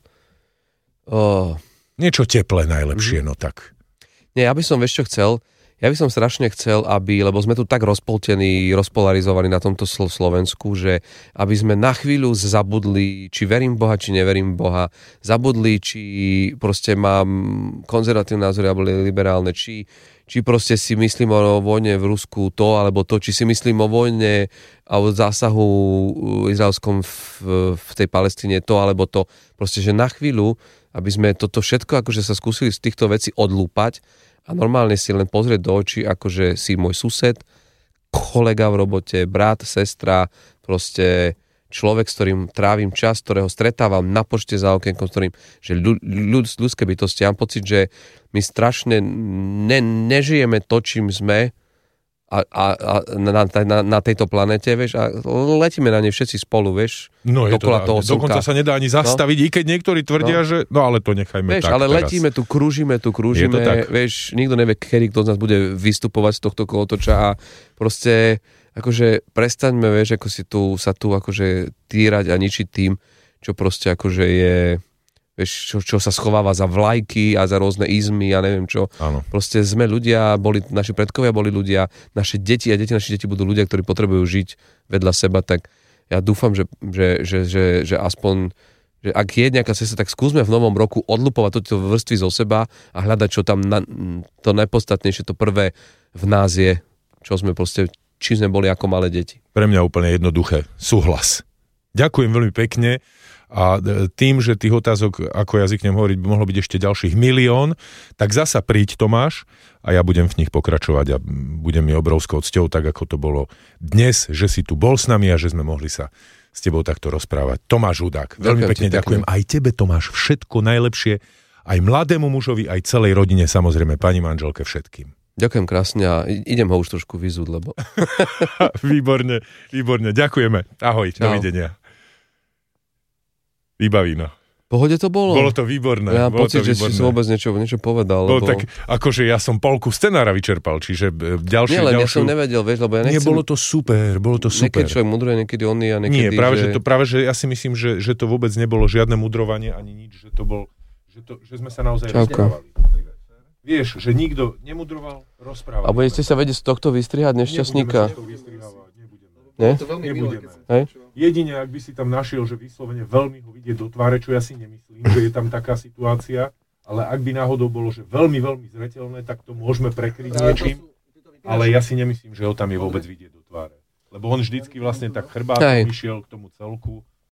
Oh. Niečo teplé najlepšie, mm-hmm. no tak. Nie, ja by som, vieš čo chcel, ja by som strašne chcel, aby, lebo sme tu tak rozpoltení, rozpolarizovaní na tomto Slovensku, že aby sme na chvíľu zabudli, či verím Boha, či neverím Boha, zabudli, či proste mám konzervatívne názory, alebo liberálne, či, či proste si myslím o vojne v Rusku to, alebo to, či si myslím o vojne a o zásahu izraelskom v, v tej Palestíne to, alebo to. Proste, že na chvíľu, aby sme toto všetko akože sa skúsili z týchto vecí odlúpať a normálne si len pozrieť do očí, akože si môj sused, kolega v robote, brat, sestra, proste človek, s ktorým trávim čas, ktorého stretávam na pošte za okienkom, s ktorým, že ľud, ľudské bytosti. Ja mám pocit, že my strašne ne, nežijeme to, čím sme a, a, a na, na, na tejto planete, vieš, a letíme na nej všetci spolu, vieš, no, dokola toho slnka. Dokonca sa nedá ani zastaviť, no? I keď niektorí tvrdia, no. že no ale to nechajme vieš, tak ale teraz. letíme tu, krúžime tu, krúžime, vieš, nikto nevie, kedy kto z nás bude vystupovať z tohto kolotoča a proste akože prestaňme, vieš, ako si tu, sa tu akože týrať a ničiť tým, čo proste akože je, vieš, čo, čo sa schováva za vlajky a za rôzne izmy a neviem čo. Áno. Proste sme ľudia, boli, naši predkovia boli ľudia, naše deti a deti naši deti budú ľudia, ktorí potrebujú žiť vedľa seba, tak ja dúfam, že, že, že, že, že aspoň, že ak je nejaká cesta, tak skúsme v novom roku odlupovať toto vrstvy zo seba a hľadať, čo tam na, to najpodstatnejšie, to prvé v nás je, čo sme proste, či sme boli ako malé deti. Pre mňa úplne jednoduché. Súhlas. Ďakujem veľmi pekne a tým, že tých otázok, ako ja zvyknem hovoriť, by mohlo byť ešte ďalších milión, tak zasa príď, Tomáš, a ja budem v nich pokračovať a budem mi obrovskou cťou, tak ako to bolo dnes, že si tu bol s nami a že sme mohli sa s tebou takto rozprávať. Tomáš Hudák, veľmi ďakujem pekne ďakujem. Pekne. Aj tebe, Tomáš, všetko najlepšie, aj mladému mužovi, aj celej rodine, samozrejme, pani manželke, všetkým. Ďakujem krásne a idem ho už trošku vyzúť, lebo... Výborne, výborne, ďakujeme. Ahoj, Čau. Dovidenia. Výbavíno. Pohode to bolo? Bolo to výborné. Ja mám pocit, že výborné. si vôbec niečo, niečo povedal. Bolo lebo... tak, akože ja som polku scenára vyčerpal, čiže ďalšiu... Nie, len ďalšiu... ja som nevedel, vieš, lebo ja nechcem... Nie, bolo to super, bolo to super. Niekedy človek mudruje, niekedy on a niekedy... Nie, práve, že... že to, práve, že ja si myslím, že, že to vôbec nebolo žiadne mudrovanie ani nič, že to bol, že, to, že sme sa naozaj Čauko. rozprávali. Vieš, že nikto nemudroval, rozprával. A budete sa vedieť z tohto vystrihať nešťastníka? Nie? Nebudeme. Hej? Jedine, ak by si tam našiel, že vyslovene veľmi ho vidieť do tváre, čo ja si nemyslím, že je tam taká situácia, ale ak by náhodou bolo, že veľmi, veľmi zreteľné, tak to môžeme prekryť niečím, ale ja si nemyslím, že ho tam je vôbec vidieť do tváre. Lebo on vždycky vlastne tak chrbátom išiel k tomu celku